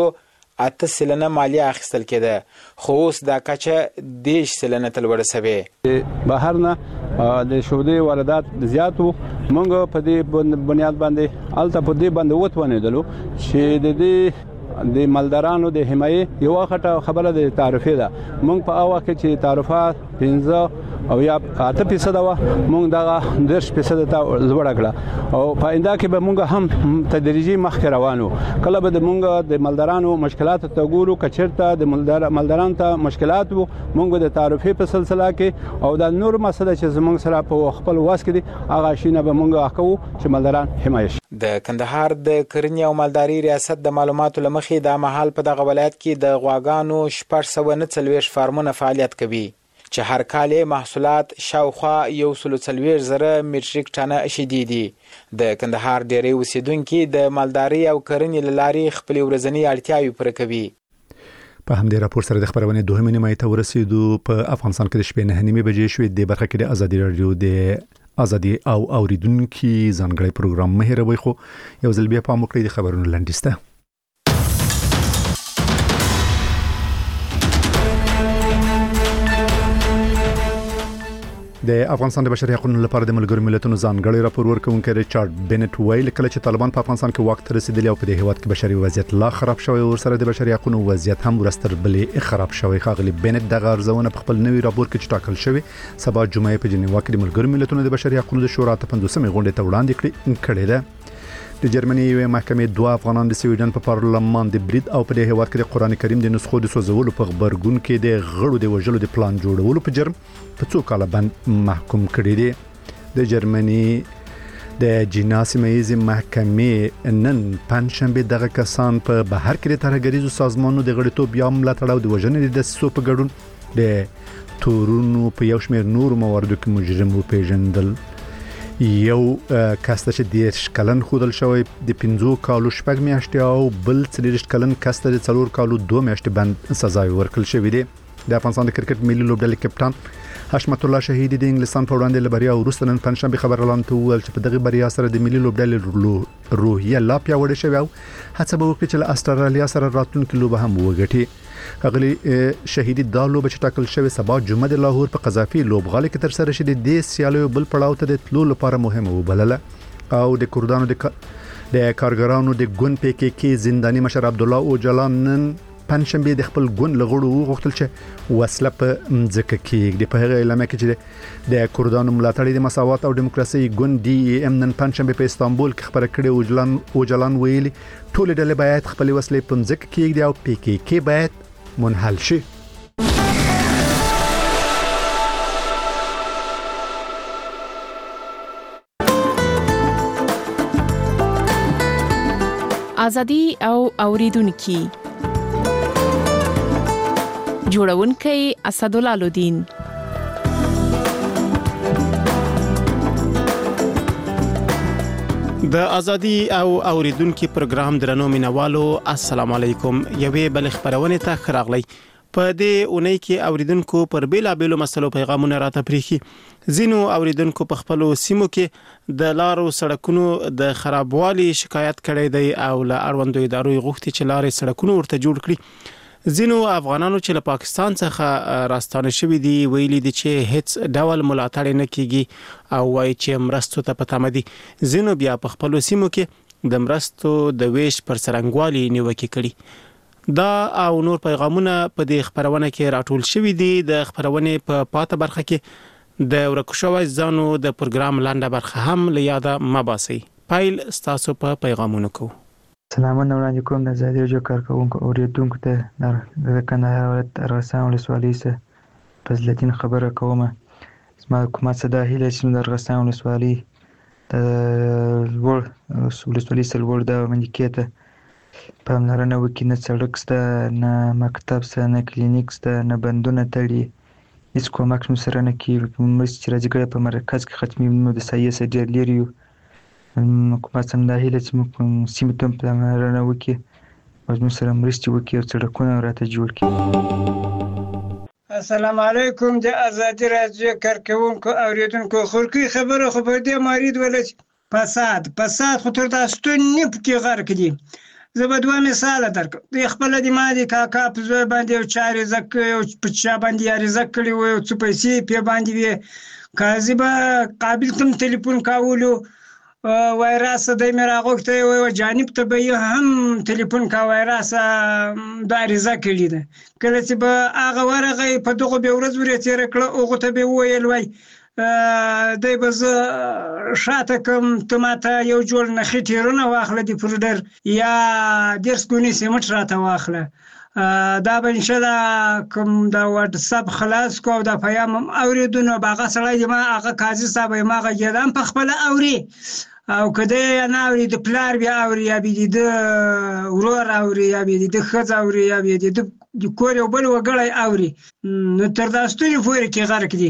8 سلنه مالیه اخیستل کېده، خو اوس دا کچه 10 سلنه ته لوړه شوې. بهر نه د شودې واردات زیات وو. موږ په دې بنیاد باندې الته په دې باندې وتونېدلو چې د دې د مالدارانو د حمایې یو غټه خبره د تعرفه ده. موږ په هغه کې چې تعرفه 15 او یا 8% و، موږ دغه 10% ته لوړ کړه او په آینده کې به موږ هم تدریجي مخکې روانو. کله به موږ د مالدارانو مشکلات ته ګورو، کچرته د مالدارانو ته مشکلات وو، موږ د تعرفه په سلسله کې او د نور مسله چې زموږ سره په خپل واس کې دي هغه شینه به موږ حقو چې مالداران حمایت شي. د کندهار د کرنې او مالدارۍ ریاست د معلوماتو لمخې د مهال په دغه ولایت کې د غواګانو 449 فارمونه فعالیت کوي. چې هر کال محصولات شاوخوا 140,000 متریک ټنه شیدې دي. د کندهار ډېری اوسیدونکي د مالدارۍ او کرنې له لارې خپلې ورځنۍ اړتیاوې پوره کوي. په همدې راپور سره د خبرونې دوهمې نیمایي ته ورسېدو. په افغانستان کې د شپې 9:30 بجې شوې. د برخه کې د ازادي رادیو د ازادي او اوریدونکو ځانګړی پروګرام مه هېروئ. خو یو ځل بیا پام وکړئ د خبرونو لنډیسته. د افغانستان د بشري حقوقو لپاره د ملګرو ملتونو ځانګړي راپور ورکونکي ریچارډ بینټ ویل کله چې طالبان په افغانستان کې واک ته رسیدلی او په دې هیواد کې بشري وضعیت لا خراب شوی او سره د بشري حقوقو وضعیت هم ورستر بلې خراب شوی. ښاغلي بینټ دغه ارزونه په خپل نوي راپور کې ټاکل شوی سبا جمعې په جنیوا کې د ملګرو ملتونو د بشري حقوقو د شورا ته 50مې غونډې ته وړاندې کړې ده. د جرمني یوې محکمې 2 افغانان د سویډن په پارلمان د برید او په دې هیواد کې د قران کریم د نسخو د سوځولو په خبرګون کې د غړو د وژلو د پلان جوړولو په جرم په 2 کاله باندې محکوم کړي دي. د جرمني د جینا سیمه محکمې نن پنځشنبه دغه کسان په بهر کې د ترهګریزو سازمانونو د غړیتوب یا ملاتړ او د وژنې د دسیسو په ګډون د تورونو په یو شمېر نور مواردو کې مجرم وپیژندل. یو کس چې 10 کلن خودل شوی د 15 کالو شپږ میاشتې او بل 30 کلن کس ته د 4 کالو 2 میاشتې باندې سزا ورکړل شوې ده. د افغانستان د کرکټ ملي لوبډلې کپټان حشمت الله شهیدی د انګلستان په وړاندې لبریا وروسته نن پنځشنبه خبر اعلان وکړ چې په دغه بریا سره د ملي لوبډلې روحیه لا پیاوړې شوه او هڅه به وکړي چې له استرالیا سره راتلونکي لوبه هم وګټي. غلي شهیدی د لوبه چې ټاکل شوی سبا جمعه د لاهور په قذافي لوبغالي کې تر سره شي د سیالیو بل پړاو ته د تلو لپاره مهمه وبلله. او د کردانو د کارګرانو د ګوند پی کې کې زنداني مشر عبد الله اوجلان نن پنځشنبه د خپل ګوند لغړو وغوښتل چې وسله په ځکه کې په هغه اعلان کې چې د کردانو ملاتړي د مساوات او دیموکراسي ګوند دی ام نن پنځشنبه په استانبول کې خبره کړې. اوجلان ویلي ټول ډلې باید خپل وسلې په ځکه کې او پی کې باید منحل شي. ازادي او اوریدونکو جوړونکي اسدالله لودین. د ازادي او اوریدونکو پروګرام درنو مینوالو السلام علیکم. یوې بل خبرونه ته خراغلی. په دې اونۍ کې اوریدونکو پر بیلابېلو مسلو پیغامونه راته پریخي. زینو اوریدونکو په خپل سیمو کې د لارو سړکونو د خرابوالي شکایت کړي دی او له اړوندو ادارو غوښتي چې لارې سړکونو ورته جوړ کړي. زینو افغانانو چې له پاکستان څخه راستانه شوي دي ویلي دي چې هیڅ ډول ملاتړ نه کیږي او وايي چې مرستو ته پته مدي. زینو بیا په خپل سیمو کې د مرستو د ویش پر سرنګوالي نیوکه کړي. دا او نور پیغامونه په دې خبرونه کې راټول شوي دي. د خبرونه په پاته برخه کې د ورکوشوي ځانو د پروګرام لاندې برخه هم لیاده مباسي. پایل ستاسو په پیغامونو کو. سلامونه وړاندې کوم د ازادي رادیو کارکونکو اوریدونکو ته د کندهار ولایت ارغستان ولسوالۍ څخه فضلالدین خبره کوم. زما حکومت څخه د هیله چې د ارغستان ولسوالۍ د ولسوالۍ سلوړ د منځکې ته پاملرنه وکړي. نه سړک شته، نه مکتب شته، نه کلینیک شته، نه بندونه تړي، هیڅ کومک مو سره نه کیږي. مرستې چې راځي ګړی په مرکز کې ختمي نو د سایې څخه ډېر لرې یو. حکومت څنګه د هیله چې موږ سیمې ته پاملرنه وکړي او زموږ سره مرستې وکړي او سړکونه راته جوړ کړي. السلام علیکم د ازادي رادیو کارکونکو اوریدونکو. خورکی خبره خو په دې مارید ولې فساد خو تر تاسو ته نه پکې غر کړي. زه به 2 مثال درکړم. د خپل د مادي کاکا په ځای باندې او چاري زکه او په چا باندې یاري زکړي و او څه پیسې په باندې وي قاضي به قابل تم ټلیفون کاولو وایرس د میراغوخته او جانب ته به هم ټلیفون کا وایرس د اړیزه کړی ده. کله چې به هغه ورغه په دغه به ورځ ورې تیر کړه او ته به ویل وای دای به شاته کوم ته ماته یو جوړ نه خټیرونه واخله دی پروډر یا درس کونی سیمټ راته واخله. دا به ان شاء الله کوم دا واتس اپ خلاص کو دا پیغام اوریدونه باغه سړی ما هغه قاضي صاحب ما غږیدم په خپل اوري او کده نه اوري د پلار بیا اوري یا بي د ورور اوري یا بي د خځ اوري یا بي د د کور یو بل وګړی اوري نو تر دا ستوري پورې کې غرق دي.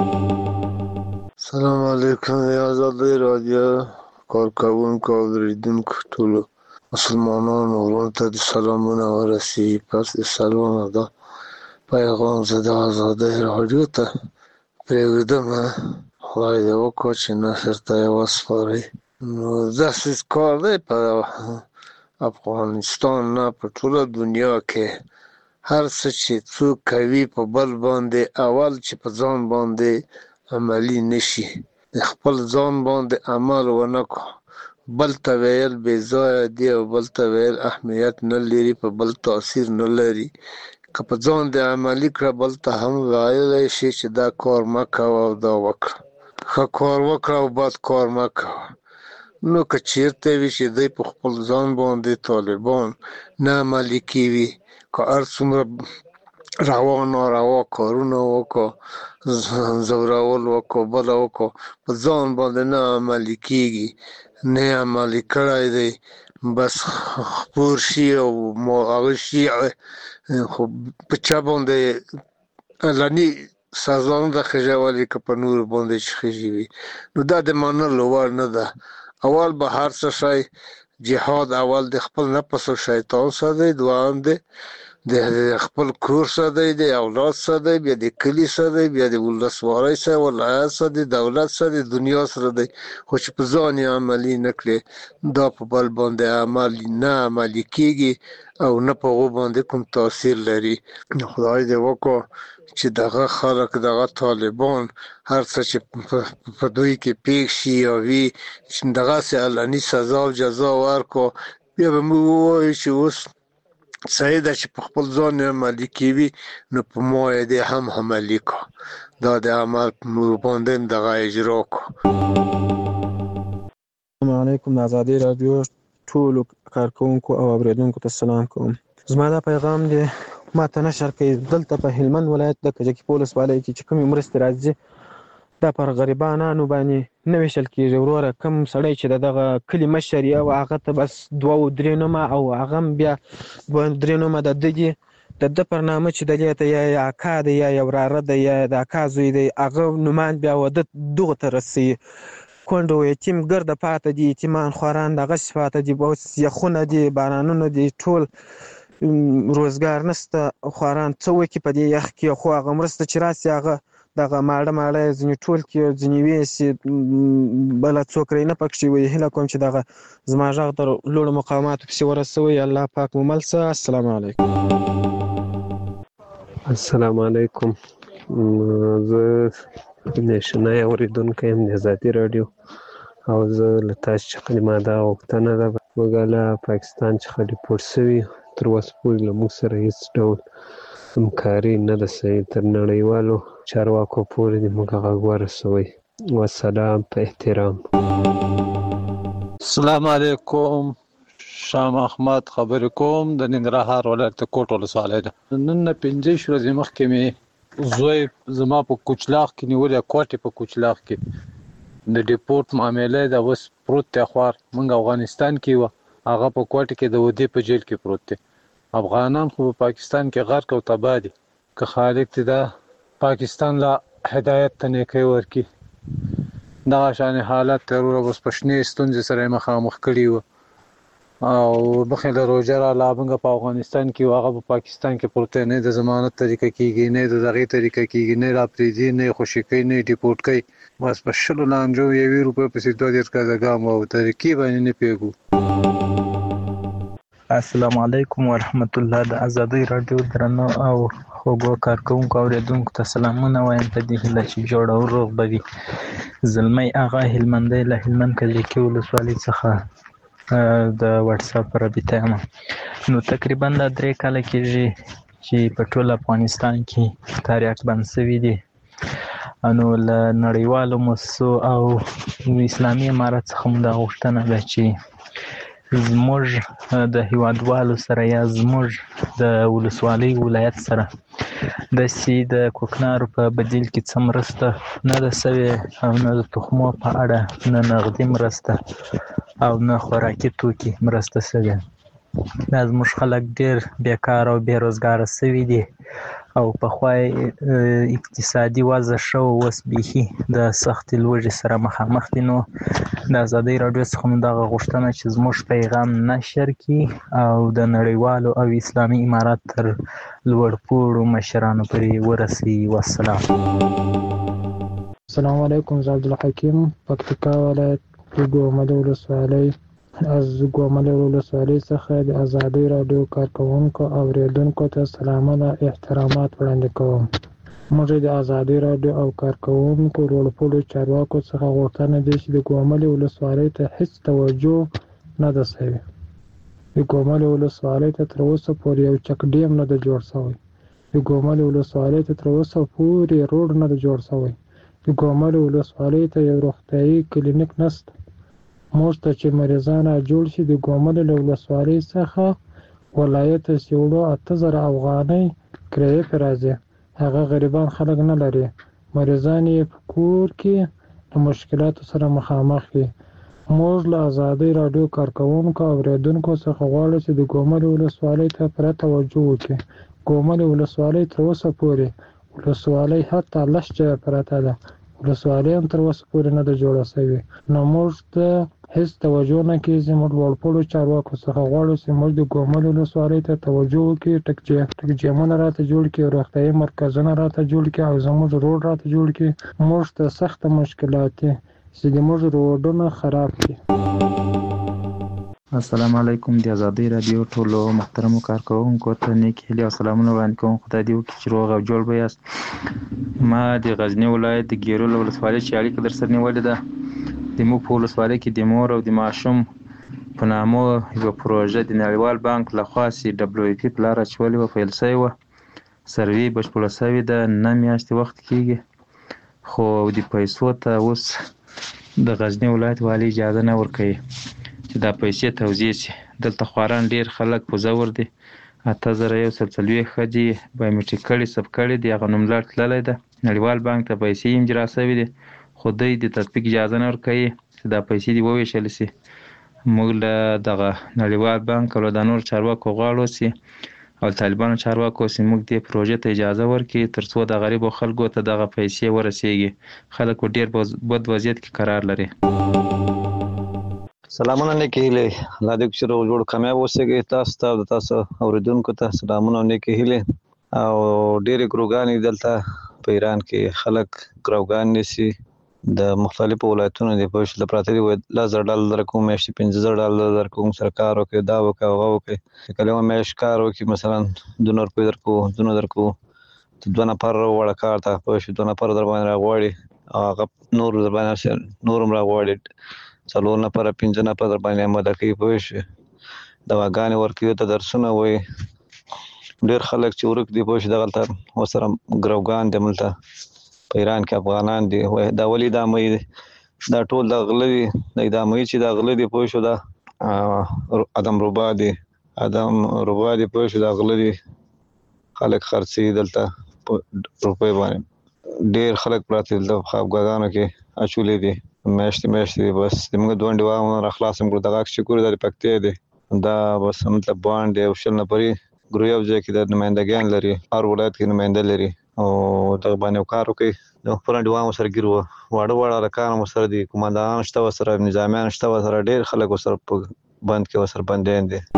السلام علیکم یا آزادۍ رادیو کارکوونکو او اوریدونکو ټولو مسلمانانو ورونو ته د سلامونه ورسیږي. پس د سلام دا پیغام زه د آزادۍ رادیو ته پرېږدم. خدای دې وکړي چې نشر ته یې وسپاري. نو داسې کار دی په افغانستان نه په ټوله دنیا کې هر څه چې څوک کوي په بل باندې اول چې په ځان باندې عملی نشي د خپل ځان باندې عمل ونه کړو بل ته ویل بې ځایه دي او بل ته ویل اهمیت نه لري په بل تاثیر نه لري. که په ځان دې عملي کړه بل ته هم ویلی شي چې دا کار مه کوه او دا وکړه ښه کار وکړه او بد کار مه کوه. نو که چېرته وي چې دوی په خپل ځان باندې طالبان نه عملي کوي که هر څومره روا ناروا کارونه وکړو زورول وکړو بله وکړو په ځان باندې نه عملي کېږي نه یې عملي کړی دی بس خپور شي او هغه شي خو په چا باندې علني سزا نه ده خېژولې که په نورو باندې چې خېژي وي نو دا د منلو وړ نه ده. اول به هر څه شی جهاد اول د خپل نفس او شیطان سره دی دوام دی د خپل کور سره دی د اولاد سره دی بیا د کلي سره دی بیا د ولسوالۍ سره ولایت سره دی دولت سره دی دنیا سره دی خو چې په ځان یې عملي نه کړې دا په بل باندې نه عملي کېږي او نه په هغو باندې کوم تاثیر لري. خدای دې وکړو چې دغه خلک دغه طالبان هر څه چې په دوی کې پیښ شي یا وي چې دغسې علني سزا او جزا ورکړو بیا به موږ ووایو چې اوس صحیح ده چې په خپل ځان عملي کوي نو په ما یې دې هم عملي کړو دا د عمل په موږ باندې هم دغه اجرا کړو. السلام علیکم د ازادۍ راډیو ټولو کارکوونکو او اوریدونکو ته سلام کوم. زما دا پیغام دی ما ته نشر کوي دلته په هلمند ولایت د کجکي په ولسوالۍ کې چې کومې مرستې راځي دا پر غریبانو باندې نه ویشل کېږي. وروره کوم سړی چې دغه کلي مشر یې او هغه ته بس 2-3 نومه او هغه هم بیا 2-3 نومه د ده دي د ده پر نامه چې دلې ته یا اکا دی یا یو وراره دی یا د اکا زوی دی هغه نومان بیا واده دغو ته رسوي. کونډه و یتیم ګرده پاته دي یتیمان خواران دغسې پاته دي اوس یخونه دي بارانونه دي ټول روزګار نشته خواران څه وکړي په دې یخ کې خو هغه مرسته چې راسي هغه دغه ماړه ځینې ټول کې ځینې ویسي بله څوک نه پکښې وي. هیله کوم چې دغه زما غږ تر لوړو مقاماتو پسې ورسوي. الله پاک مو مل شه. السلام علیکم. السلام علیکم. زه نشنای اوریدونکی یم د ازادي راډیو او زه له تاسو څخه ما دا غوښتنه ده موږ له پاکستان څخه ریپورټ سوي تر اوسه پورې له موږ سره هېڅ ډول همکاري نه ده سوې تر نړیوالو چارواکو پورې دې موږ غږ ورسوئ. والسلام په احترام. السلام علیکم. شاه محمد خبرې کوم د ننګرهار ولایت کوټ ولسوالۍ ده. نن 15 ورځې مخکې مې زوی زما په کوچلاغ کې نیولې کوټې په کوچلاغ کې د ډیپورټ معاملې د اوس پروت دی خوار موږ افغانستان کې و هغه په کوټې کې د ودې په جیل کې پروت دی. افغانان خو په پاکستان کې غرق او تباه دي که خالق دې دا پاکستان لا هدایت ته نیکۍ ورکړي. دغه شان حالت تروره اوس په شنې ستونزې سره مخامخ کړي وو او مخکې له روژه راله موږ په افغانستان کې و هغه په پاکستان کې پروت دی. نه د ضمانت طریقه کېږي نه د دغې طریقه کېږي نه راپرېږدي نه یې خوشي کوي نه یې ډیپورټ کوي. بس په 100 لانجو 1 روپۍ پسې 2 کاله ګام او طریقې باندې نه پوهېږو. السلام علیکم ورحمت الله. د ازادۍ راډیو درنو او خوږو کارکوونکو اوریدونکو ته سلامونه وایم په دې هیله چې جوړ او روغ به وي. زلمی اغا هلمندی له هلمند کجکي ولسوالۍ څخه د واتساپ رابطه یم. نو تقریبا دا 3 کاله کېږي چې په ټول افغانستان کې تاریخ بند شوي دي. نو له نړیوالو مؤسسو او اسلامي امارت څخه مو دا غوښتنه ده چې زموږ د هیوادوالو سره یا زموږ د ولسوالۍ ولایت سره داسې د کوکنارو په بدیل کې څه مرسته نه ده سوې او نه د تخمو په اړه نه نغدي مرسته او نه خوراکي توکي مرسته سوې. دا زموږ خلک ډېر بیکار او بېروزګاره سوي دي او پخوا اقتصادي وضع ښه اوس بیخي د سختې لوږې سره مخامخ دي. نو د ازادۍ راډیو څخه مو دغه غوښتنه چې زموږ پیغام نشر کړي او د نړیوالو او اسلامي امارات تر لوړپوړو مشرانو پورې ورسوي. والسلام. السلام علیکم. زه عبدالحکیم پکتیکا ولایت ګومل ولسوالۍ از ګومل ولسوالۍ څخه د ازادۍ راډیو کارکوونکو او اوریدونکو ته سلامونه احترامات وړاندې کوم. موږ د ازادۍ راډیو او کارکوونکو لوړپوړو چارواکو څخه غوښتنه ده چې د ګومل ولسوالۍ ته هیڅ توجه نه ده شوې. د ګومل ولسوالۍ ته تر اوسه پورې یو چک ډیم نه ده جوړ شوی. د ګومل ولسوالۍ ته تر اوسه پورې روډ نه ده جوړ شوی. د ګومل ولسوالۍ ته یو روغتیايي کلینیک نشته. موږ ته چې مریضان جوړ شي د ګومل له ولسوالۍ څخه ولایت ته سیوړو 8000 افغانۍ کرایې پرې راځي. هغه غریبان خلک نه لري. مریضان یې په کور کې د مشکلاتو سره مخامخ دي. موږ له ازادۍ راډیو کارکوونکو او اوریدونکو څخه غواړو چې د ګومل ولسوالۍ ته پوره توجه وکړي. ګومل ولسوالۍ تر اوسه پورې ولسوالۍ حتی لس ځایه پرته ده. ولسوالۍ هم تر اوسه پورې نه ده جوړه شوې. نو موږ ته هیڅ توجه نه کېږي. موږ لوړپوړو چارواکو څخه غواړو چې موږ د ګومل ولسوالۍ ته توجه وکړي، ټکجیمونه راته جوړ کړي، روغتیايي مرکزونه راته جوړ کړي او زموږ روډ راته جوړ کړي. موږ ته سخته مشکلات دي چې زموږ روډونه خراب دي. السلام علیکم. د ازادۍ راډیو ټولو محترمو کارکوونکو ته نیک هیلې او سلامونه وړاندې کوم. خدای دې وکړي چې روغ او جوړ به یاست. ما د غزني ولایت د ګیرو له ولسوالۍ چې اړیکه در سره نیولې ده، د موږ په ولسوالۍ کې د مور او د ماشوم په نامه یوه پروژه د نړیوال بانک لخوا CWP په لاره اچولې وه، پیل شوې وه. سروې بشپړه شوې ده، 9 میاشتې وخت کېږي، خو د پیسو ته اوس د غزني ولایت والي اجازه نه ورکوي چې دا پیسې توزیع شي. دلته خواران ډېر خلک په زور دي. 8140 ښځې بایومټریک کړي ثبت کړي دي، هغه نوملړ تللی ده. نړیوال بانک ته پیسې هم اجرا شوي دي، خو دوی د تطبیق اجازه نه ورکوي چې دا پیسې دې وویشل شي. موږ له دغه نړیوال بانک او له دا نور چارواکو غواړو چې او طالبانو چارواکو چې موږ دې پروژې ته اجازه ورکړي تر څو د غریبو خلکو ته دغه پیسې ورسیږي. خلک په ډېر بد وضعیت کې قرار لري. سلامونه نیکې هیلې. الله دې وکړي چې روغ جوړ کامیاب اوسئ. تاسو ته او د تاسو اوریدونکو ته سلامونه او نیکې هیلې. او ډېرې ګروګانې دلته په ایران کې خلک ګروګان نیسي د مختلفو ولایتونو دي. په شله پراته دي، $10,000 درکوم، میاشتې $15,000 درکوم، سره کار وکړئ، دا وکړئ هغه وکړئ. که یوه میاشت کار وکړي مثلا 2 روپۍ درکوو، درکوو. ته 2 نفر راوړه کار ته، پوه شوې، 2 نفر در باندې راغواړي او هغه نور در باندې نور هم راغواړي، 4 نفر 5 نفر در باندې اماده کوي، پوه شوې. دواګانې ورکوي، ته درسونه وایي. ډېر خلک چې ورک دي، پوه شوې، دغلته ورسره ګروګان دي. ملته په ایران کې افغانان دي. دا ولې دا مې دي، دا ټول د غله دي. دا مې چې دا غله دي، پوه شو، دا ادم ربا دي، پوه شو، دا غله دي. خلک خرڅوي دلته په روپۍ باندې. ډېر خلک پراته دلته په خوابګاهانو کې اچولي دي، میاشتې دي. بس زموږ دوه ډیوه را خلاص هم کړو. دغه چې کور د پکتیا دی، دا بس مطلب باندې او شل نفري ګروپ یو ځای کې د نمائندګان لري، هر ولایت کې نماینده لري او دغه باندې کار کوي. د خپل ډیوه سره ګیرو واړه رکان سره دي، قومندان شته سره، نظامیان شته سره، ډېر خلک سره په بند کې سره بندیان دي.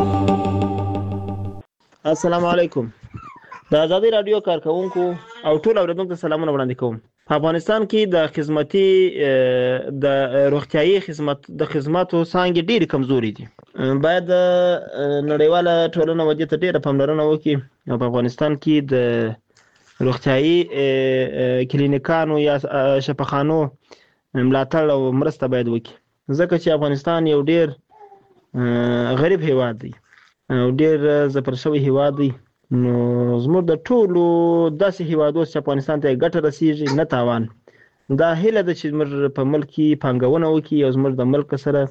السلام علیکم. د ازادۍ راډیو کارکوونکو او ټول اوریدونکو ته سلامونه وړاندې کوم. په افغانستان کې د خدماتي د روغتیايي خدماتو څانګې ډېرې کمزوري دي. باید نړیواله ټولنه ودې ته ډېره پاملرنه وکړي او په افغانستان کې د روغتیايي کلینیکانو یا شفاخانو ملاتړ او مرسته باید وکړي، ځکه چې افغانستان یو ډېر غریب هیواد دی او ډېر ځپل شوی هیواد دی. نو زموږ د ټولو داسې هیوادو چې افغانستان ته ګټه رسیږي نه تاوان. دا هیله ده چې زموږ په ملک کې پانګونه وکړي او زموږ د ملک سره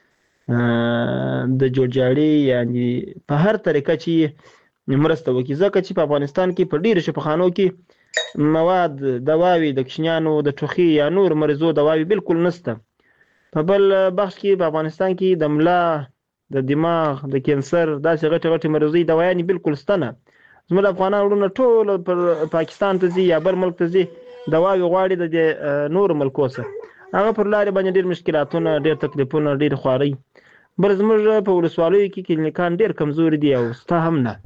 د جوړجاړي یعنی په هر طریقه چې مرسته وکړي، ځکه چې په افغانستان کې په ډیرو شفاخانو کې مواد، دواوی د کوچنیانو د ټوخي یا نور مریضو دواوی بالکل نشته. په بل بخش کې په افغانستان کې د ملا د دماغ د کینسر داسې غټې مرضۍ دوايانې بالکل شته نه. زموږ افغانان وروڼه ټول پر پاکستان ته ځي یا بل ملک ته ځي دواوې غواړي د نورو ملکو څخه. هغه پر لارې باندې ډېر مشکلاتونه، ډېر تکلیفونه، ډېر خوارۍ. بل زموږ په ولسوالیو کې کلینیکان ډېر کمزوري دي او شته هم نه.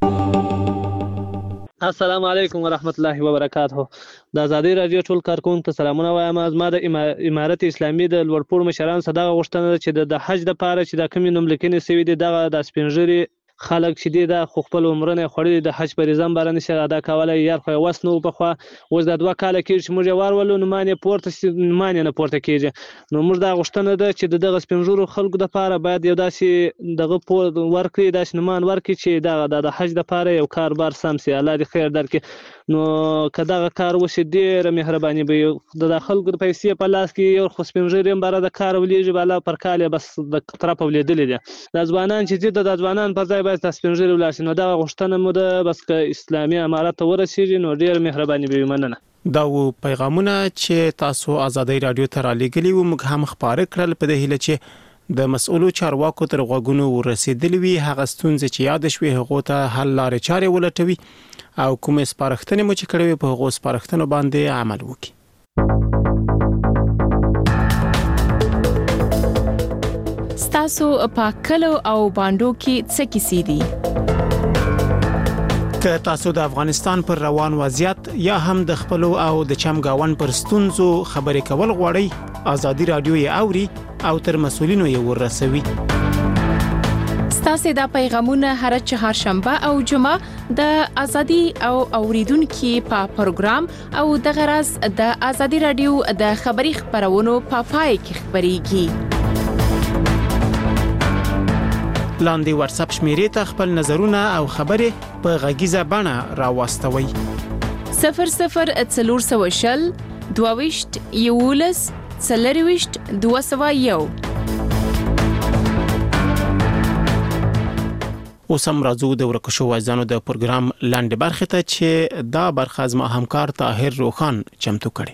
السلام علیکم ورحمت الله وبرکاته. د ازادي رادیو ټول کارکونکو ته سلامونه وایم. زما د امارت اسلامي د لوړپوړو مشرانو څخه دغه غوښتنه ده چې د حج دپاره چې دا کومې نوملیکنې سوي دي دغه د سپین ږیري خلک چې دي دا خو خپل عمرونه یې خوړلي د حج فریضه باره نشي ادا کولی. یار خو یې وس نه و پخوا، اوس دا 2 کاله کېږي چې موږ یې وارولو نومان یې پورته شي، نومان یې نه پورته کېږي. نو موږ دا غوښتنه ده چې دغه سپین ږیرو خلکو دپاره باید یو داسې دغه پور ورکړي، داسې نومان ورکړي چې دغه د حج دپاره یو کاربار سم سي. الله دې خیر درکړي. نو که دغه کار وشي ډېره مهرباني به وي. د خلکو د پیسې په لاس کې یو خو سپین ږیري هم باره د کار ولیږي به الله پر کال یې بس د طرفه ولیدلي دي. دا ځوانان چې دي د ځوانان پر ځای باید سپین ږیري ولاړ شي. نو دغه غوښتنه مو ده بس که اسلامي امارت ته ورسېږي نو ډېره مهرباني به وي. مننه. دا و پیغامونه چې تاسو ازادي رادیو ته رالیږلي وو، موږ هم خپاره کړل په دې هیله چې د مسؤلو چارواکو تر غوږونو ورسېدلې وي. هغه ستونزې چې یاد شوي هغو ته حل لارې چارې ولټوي او کومې سپارښتنې مو چې کړې وي په هغو سپارښتنو باندې عمل وکړي. ستاسو په کلو او باندو کې څه کیسې دي؟ که تاسو د افغانستان پر روان وضعیت یا هم د خپلو او د چمګاون پر ستونزو خبرې کول غواړئ، ازادي رادیو یې اوري او تر مسؤلینو یې ورسوي. ستاسو د پیغامونه هر چهارشنبه او جمعه د ازادي او اوریدونکو په پروګرام او د غرض د ازادي رادیو د خبري خبرونو په پای کې خبريږي. لاندې واتس اپ شمیرې ته خپل نظرونه او خبرې په غږیزه بڼه راوستوي. 0040 22 یولس 40 201. اوس هم راځو د ورکشو وایزانو د پروګرام لاندې برخه ته چې دا برخه زما همکار طاهر روخان چمتو کړي.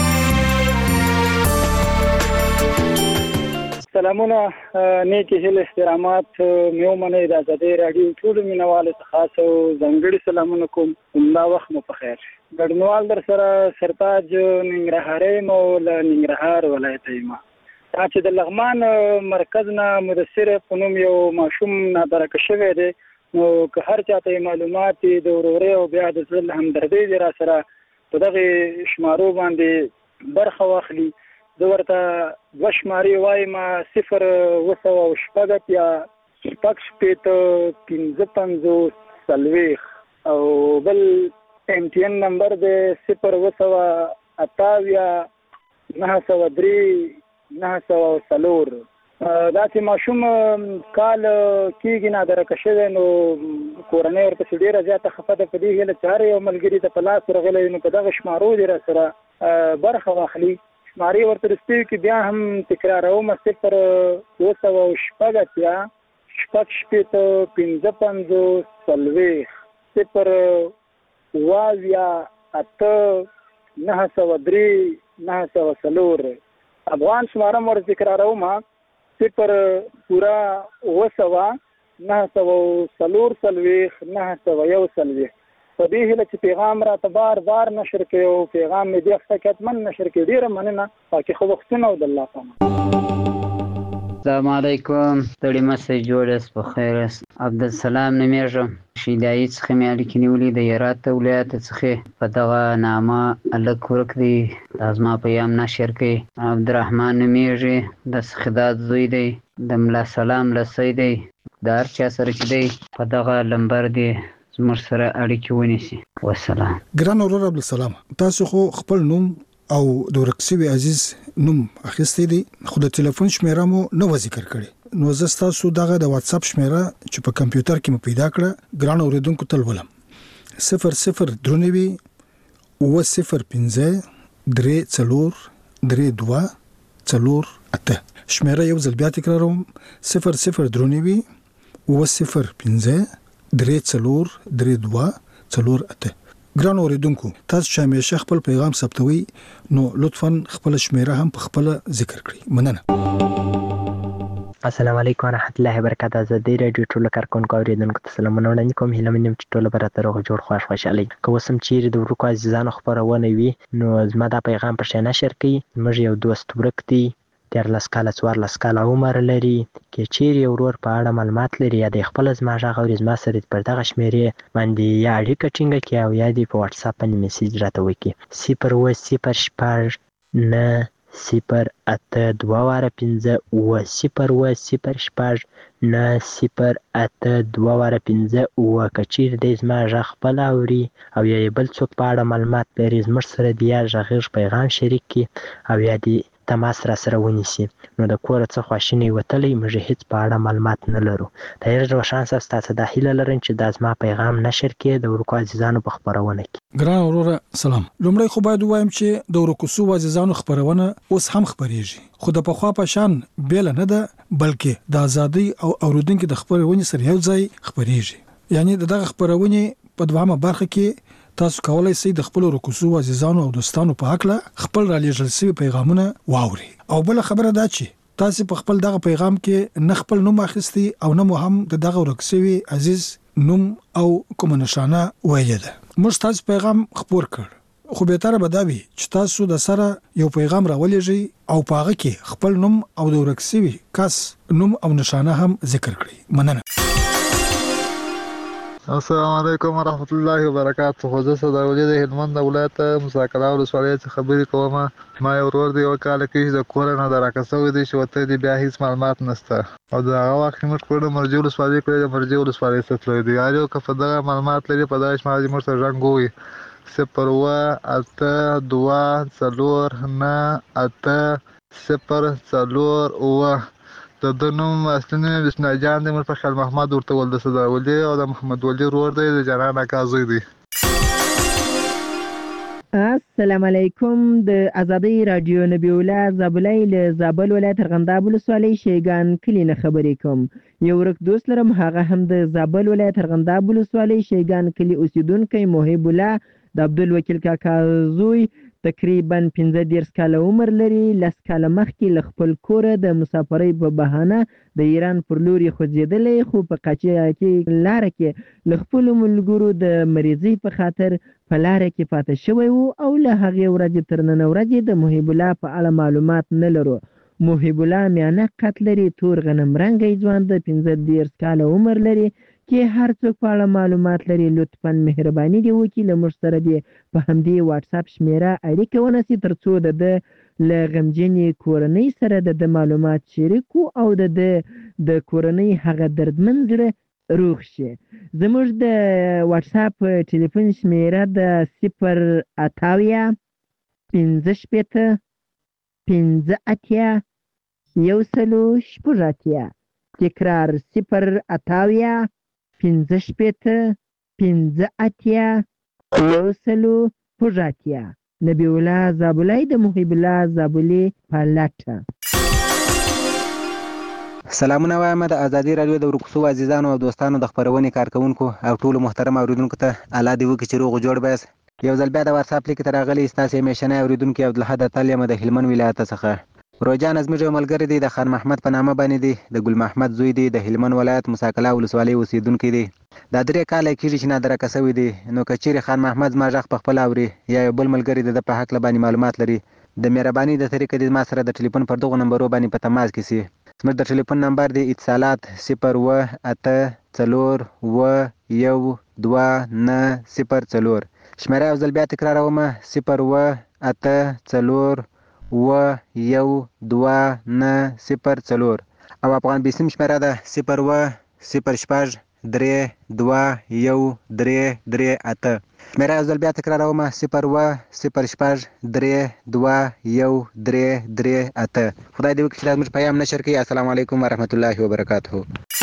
سلامونه، نیکی هیله احترامات میو منې د ازادي رادیو ټول مینوالو ته خاص او ځانګړي سلامونه کوم. دا وخت مو په خیر. ګډنوال در سره سرتاج ننګرهاري مو له ننګرهار ولایت یم. دا چې د لغمان مرکز نه مدثر په نوم یو ماشوم نادرکه شوی دی، نو که هر چاته معلومات د وروري او بیا د ځل همدردي دی را سره په دغه شمارو باندې برخه واخلي. زه ورته 2 شمارې وایم 0 یا 55 او بل MTN نمبر دی 0 دا چې ماشوم کال کېږي نادرکه شوی، نو کورنۍ ورپسې ډېره زیاته خفه ده. په دې هیله چې هر یو ملګري ته په لاس ورغلی نو په دغه شمارو دې را سره برخه واخلي. شمارې ورته رسېږي کې بیا هم تکراروم 0 افغان شمارم ور تکراروم 0 په دې هیله چې پیغام را ته بار نشر کړي او پیغام مې دې حقیقتمن نشر کړي. ډیره مننه. پاکي خو وختونه او د الله پامان. السلام علیکم. ستړي مسئ جوړس په خیر. عبدالسلام نمیږم. شیدایي څخه مې اړیکې نیولې د هرات ولایت څخه په دغه نامه الک ورک دی لازم په یم نشر کړي. عبدالرحمن نمیږي د سخدات زوی دی د ملا سلام لسی دی دار چا سره چې دی په دغه لمبر دی زموږ سره اړیکې ونیسي. والسلام. ګران اورور عبدالسلام، تاسو خو خپل نوم او د ورکسوي عزیز نوم اخیستی دی، خو د ټلیفون شمیره مو نو ذکر کړي. نو زه تاسو دغه د واتس اپ شمیره چې په کمپیوټر کې مو پیدا کړه ګران اوریدونکو تل ولم 00 درنوي 005 3 4 8. شمیره یو ځل بیا تکراروم 00 درنوي 005 3 4 8. ګران اوریدونکو، تاسو چې همیشه خپل پیغام ثبتوي نو لطفاً خپل شمیره هم په خپل ذکر کړئ. مننه. السلام علیکم ورحمت الله وبرکاته. ازادي راډیو ټولو کارکونکو اوریدونکو ته سلامونه وړاندې کوم. هیله مند یم چې ټول به راته روغ جوړ خوښ خوشحاله وي. که اوس هم چیرې د ورکو عزیزانو خپرونه وي نو زما دا پیغام پرې نشر کړئ. زموږ یو دوست ورک دی، 13 کاله 14 کاله عمر لري. که چیرې یو ورور په اړه معلومات لري یا د خپل زما غږ اوري، زما سره پر دغه شمیرې باندې یا اړیکه ټینګه کړي او یا دې په واتساپ باندې میسیج راته وکړي. 080 9 082 080 9 082 که چیرې دی زما غږ خپل اوري او یا بل څوک په اړه معلومات لري، زموږ سره د یا غږیز پیغام شریک کړي او یا د تماس را سره ونیسي. نو د کوره څه خواشینی وتلی، موږ هیڅ په اړه معلومات نه لرو. طاهر روشن صاحب، تاسو د هیله لرم چې دا زما پیغام نشر کړي د ورکو عزیزانو په خپرونه کې. ګران وروره سلام. لومړی خو باید وایم چې د ورکو سو عزیزانو خپرونه اوس هم خپریږي، خو د پخوا په شان بیل نه ده، بلکې د ازادي او اوریدونکو د خپرونې سره یو ځای خپریږي. یعنی دغه خپرونې په دوامه برخه کې تاسو کولای شئ د خپل رکوسو عزیزانو او دوستانو په حق له خپل را لېږل شوی پیغامونه واوري. او بل خبره دا چې تاسو په خپل دغه پیغام کې نه خپل نوم اخیستي او نه مو هم د دغه ورکسوي عزیز نوم او کوم نشانه ویل ده. موږ تاسو پیغام خپور کړ، خو به تر به دا وي چې تاسو د سره یو پیغام راولېږئ او په هغه کې خپل نوم او د ورکسوي کس نوم او نشانه هم ذکر کړئ. مننه. السلام علیکم ورحمت الله وبرکاته. خو زه صداولي د هلمند ولایت مساکلا ولسوالۍ څخه خبرې کوم. ما یو ورور دی، یو کال کې د کور نه راکسوی دی چې وته دی بیا هیڅ معلومات نشته او د هغه وخت موږ کور مرجو ولسوالۍ کړی، د مرجو ولسوالۍ څخه تللی دی. یارو که په دغه معلومات لري په داش ماجي موږ سره رنګ وي 082 د دنوم اصلي بسم الله جان دی، موږ په خیال محمد ورته ول د صداولي او د محمد ولی ورور دی، د جنان اکازوی دی. السلام علیکم. د ازادي رادیو نبی الله زابلای له زابل ولایت ارغنداب ولسوالۍ شیګان کلی نه خبرې کوم. یو ورک دوست لرم، هغه هم د زابل ولایت ارغنداب ولسوالۍ شیګان کلی اوسیدونکی محب الله د عبدالوکیل کاکا زوی، تقریبا 15 کاله عمر لري. 10 کاله مخکې له خپل کوره د مسافرۍ په بهانه د ایران پر لوري خوځېدلی، خو په قاچاقي لاره کې له خپلو ملګرو د مریضۍ په خاطر په لاره کې پاتې شوی و او له هغې ورځې تر نن ورځې د محب الله په اړه معلومات نه لرو. محب الله میانه قد لري، تور غنم رنګی ځوان د 15 کاله عمر لري. کې هر څوک په اړه معلومات لري لطفا مهرباني دی وکړي له موږ سره دی په همدې واتساپ شمیره اړیکه ونیسي ترڅو د له غمجنې کورنۍ سره د معلومات شریکو او د کورنۍ هغه دردمن زړه روغ شي. زموږ د واتساپ ټلیفون شمیره د 080 15 15 180 تکرار 080 15 15 180. نبی الله زابلای د محب الله زابلی پالټه. سلامونه وایم د ازادي رادیو د ورکوسو عزیزانو او دوستانو د خبرونې کارکونکو او ټولو محترم اوریدونکو ته الله دې وکړي چې روغ جوړ بس. یو ځل بیا د واتساپ لیک ته راغلی ستاسو میشنه اوریدونکو عبدالحد تعالی د هلمند ولایت څخه. روجان زموږ یو ملګری دی، د خان محمد په نامه باندې دی، د ګل محمد زوی دی، د هلمند ولایت مساکلا ولسوالۍ اوسیدونکی دی. دا 3 کاله کېږي چې نادره کسوي دی. نو که چیرې خان محمد ما غږ په خپل اوري یا یو بل ملګری د په حق باندې معلومات لري، د مهرباني د طریقې د ما سره د ټلیفون پر دغه نمبر باندې په تماس کې سي. زموږ د ټلیفون نمبر دی اتصالات 018412904. شمیره یو ځل بیا تکراروم 018412904 او افغان بیسیم شمیره ده 010032138. شمیره یو ځل بیا تکراروم 010032138. خدای دې وکړي چې دا زموږ پیغام نشر کړي. السلام علیکم ورحمت الله وبرکاته.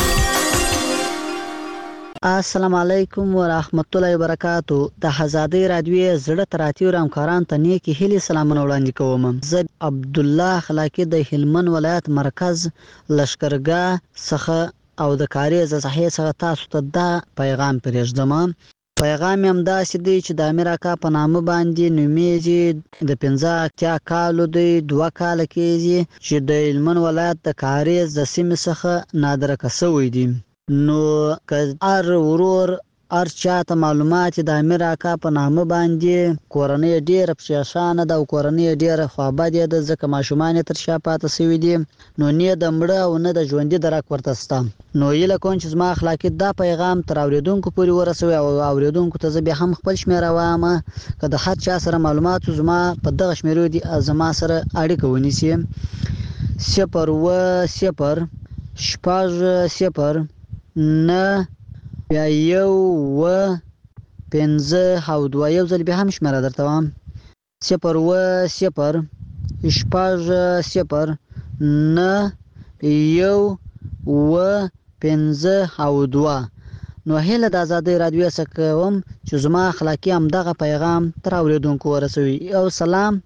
السلام علیکم ورحمت الله وبرکاتو. د ازادي رادیو زړه تراتیو همکاران ته نیکی هیلې سلامونه وړاندې کوم. زه عبد الله خلاقی د هلمند ولایت مرکز لشکرګاه څخه او د کاری ز صحیح څخه تاسو ته دا پیغام پرېږدم پیغام هم داسې دی چې د امیر اکا په نامه باندې نومیږي، د 85 کالو دی، 2 کاله کېږي چې د هلمند ولایت د کاریز د سیمې څخه نادرکه شوی دی. نو که هر ورور هر چاته معلومات د امیر اکا په نامه باندې کورنۍ ډېره پریشانه ده او کورنۍ ډېره خوابدې ده، ځکه ماشومان یې تر شا پاتې شوي دي، نو نه د مړه او نه د ژوندي درک ورته شته. نو هیله کوم چې زما اخلاقي دا پیغام تر اورېدونکو پورې ورسوي او اورېدونکو ته زه بیا هم خپل شمېره وایم، که د هر چا سره معلومات زما په دغه شمېرو دي زما سره اړیکه ونیسي. 0 0 9 بیا 1 5 او 2 یو ځل بیا هم شمېره درته وایم 0 0 0 9 1 5 او 2. نو هیله د ازادۍ رادیو څخه کوم چې زما اخلاقي همدغه پیغام تر اورېدونکو ورسوي. او سلام.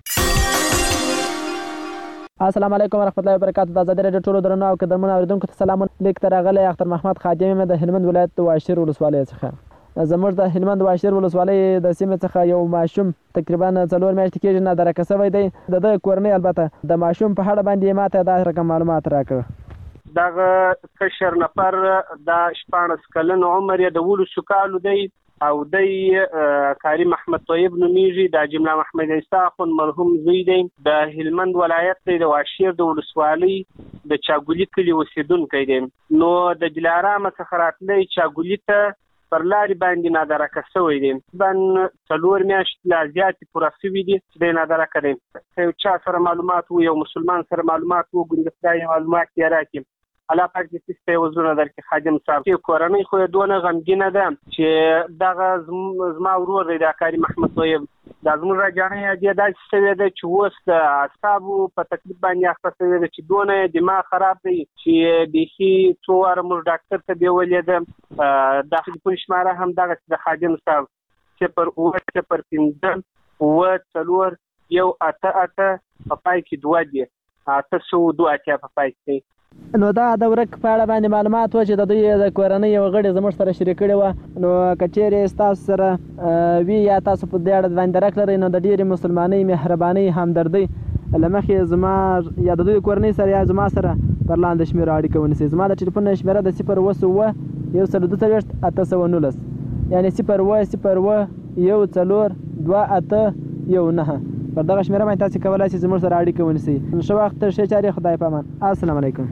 السلام علیکم ورحمت الله وبرکاتہ. د ازادۍ رادیو ټولو درنو او قدرمنو اورېدونکو ته سلام. لیک ته راغلی اختر محمد خادم یم د هلمند ولایت د واشیر ولسوالۍ څخه. زموږ د هلمند واشیر ولسوالۍ د سیمې څخه یو ماشوم تقریبا 4 میاشتې کېږي نادرکه شوی دی. د کورنۍ البته د ماشوم په اړه باندې ماته دا رقم معلومات راکړه. دغه کشر نفر د 14 کلن عمر یې د 12 کالو دی او دی کاری محمد طیب نومیږي، د جمله محمد عیسی خون مرحوم زوی دی، د هلمند ولایت دی، د واشیر د ولسوالۍ د چاګولي کلي اوسیدونکی دی. نو د دلارام څخه راتلی چاګولي ته پر لارې باندې نادرکه شوی دی. تقریبا 4 میاشتې لا زیاتې پوره شوي دي چې دی نادرکه دی. که یو چا سره معلومات و، یو مسلمان سره معلومات و، ګوندې خدای معلومات یې راکړي. الله پاک دې سپی وزرونه درکړي. خادم صاحب چې کورنۍ خو یې دونه غمګینه ده چې دغه زما ورور دی د کاري محمد طیب، دا زموږ راجانۍ یې داسې شوې ده چې اوس د اعصابو په تکلیف باندې اخته شوې ده چې دونه دماغ خراب دی چې بیخي څو واره موږ ډاکټر ته بیولې ده. د ټلیفون شماره هم دغسې د خادم صاحب 0 0 5 4 1 8 په پای کې 2 دي، 802 اتیا په پای کې. نو دا د ورک په اړه باندې معلومات و چې د دوی د کورنۍ یو غړي زموږ سره شریک کړي وه. نو که چیرې ستاسو سره وي یا تاسو په دې اړه باندې درک لرئ، نو د ډېرې مسلمانۍ، مهربانۍ، همدردۍ له مخې زما یا د دوی کورنۍ سره یا زما سره پر لاندې شمېره اړیکه ونیسئ. زما د ټلیفون شمېره د 0 1 142 یعنې 0 0 1 4 2 8 1 9. پر دغه شمېره باندې تاسو کولی شئ زموږ سره اړیکه ونیسئ. ښه وخت، ښې چارې، خدای په امان. السلام علیکم.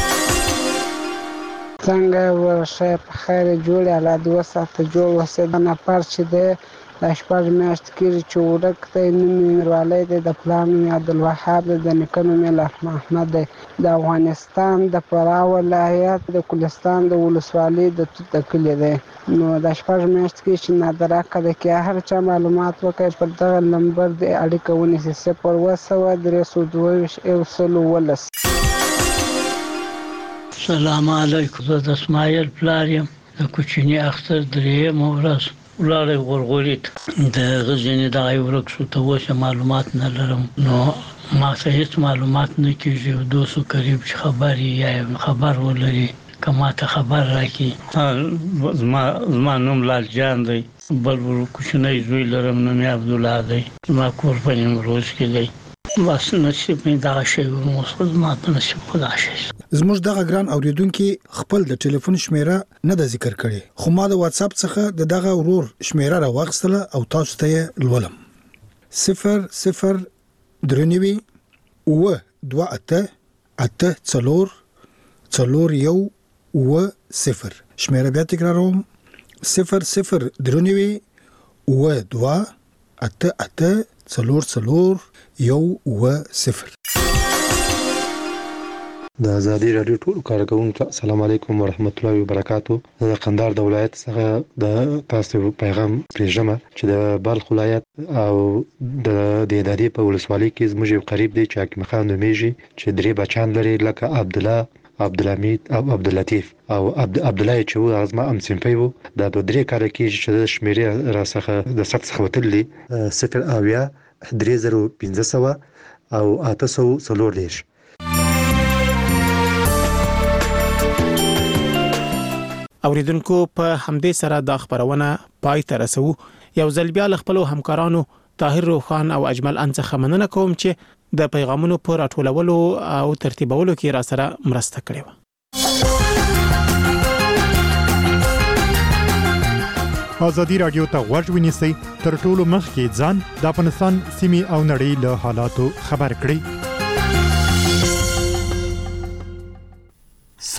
څنګه ورشه په خیر جوړ الله دې وساته جوړ وسه. د نفر چې دی د 14 میاشتې کېږي چې ورک دی، نوم یې میروالی دی، د پلار نوم یې عبدالوهاب دی، د نیکه نوم یې لطف محمد دی، د افغانستان د فراه ولایت د کلستان د ولسوالۍ د توت کلي دی. نو د 14 میاشتې کېږي چې نادرکه دی. که هر چا معلومات وکړي پر دغه نمبر د اړیکه ونیسي 0 322 111. السلام علیکم. زه د اسماعیل پلار یم، د کوچني اختر 3مه ورځ ولاړی غورغوري ته د غزني دغه ورک شو. ته اوس معلومات نه لرم، نو ما څه هېڅ معلومات نه کېږي. 200 قریب چې خبر یا خبر ولري که ما ته خبر راکړي. زما نوم لال جان دی، بل کوچنی زوی لرم نوم یې عبدالله دی، زما کور په نیمروز کې دی. بس نصیب مې دغه شی ورموسخ، زما په نصیب خدا شي. زموږ دغه ګران اوریدونکو خپل د ټلیفون شمیره نه د ذکر کړي، خو ما د واتس اپ څخه دغه ورور شمیره راوغستله او تاسو ته لولم. 0 0 درنوي و 2 8 8 4 4 1 و 0. شمیره بیا تکراروم. 0 0 درنوي و 2 8 8 4 4 1 و 0. د ازادي رادیو ټول کارکونکو السلام علیکم ورحمت الله وبرکاتہ. د قندهار د ولایت څخه د تاسو پیغام پېژنم چې د بلخ ولایت او د دادی په ولسوالۍ کې زموږ یو قریب دی چې حکیم خان نومیږي چې درې بچان لري لکه عبدالله، عبدالحمید او عبداللطیف او عبدالله چې و ازما ام سیمپي وو. دا د درې کار کې چې د شمیرې را څخه د سخت څخه وتلې 0 او 840. اوریدونکو په همدې سره د خبرونه پای ته رسو. یو ځل بیا له خپلو همکارانو طاهر روخان او اجمل څخه مننه کوم چې د پیغامونو په راټولولو او ترتیبولو کې را سره مرسته کړې وه. ازادي راډیو ته غوږ ونیسئ، تر ټولو مخکې ځان د افغانستان سیمې او نړۍ له حالاتو خبر کړئ.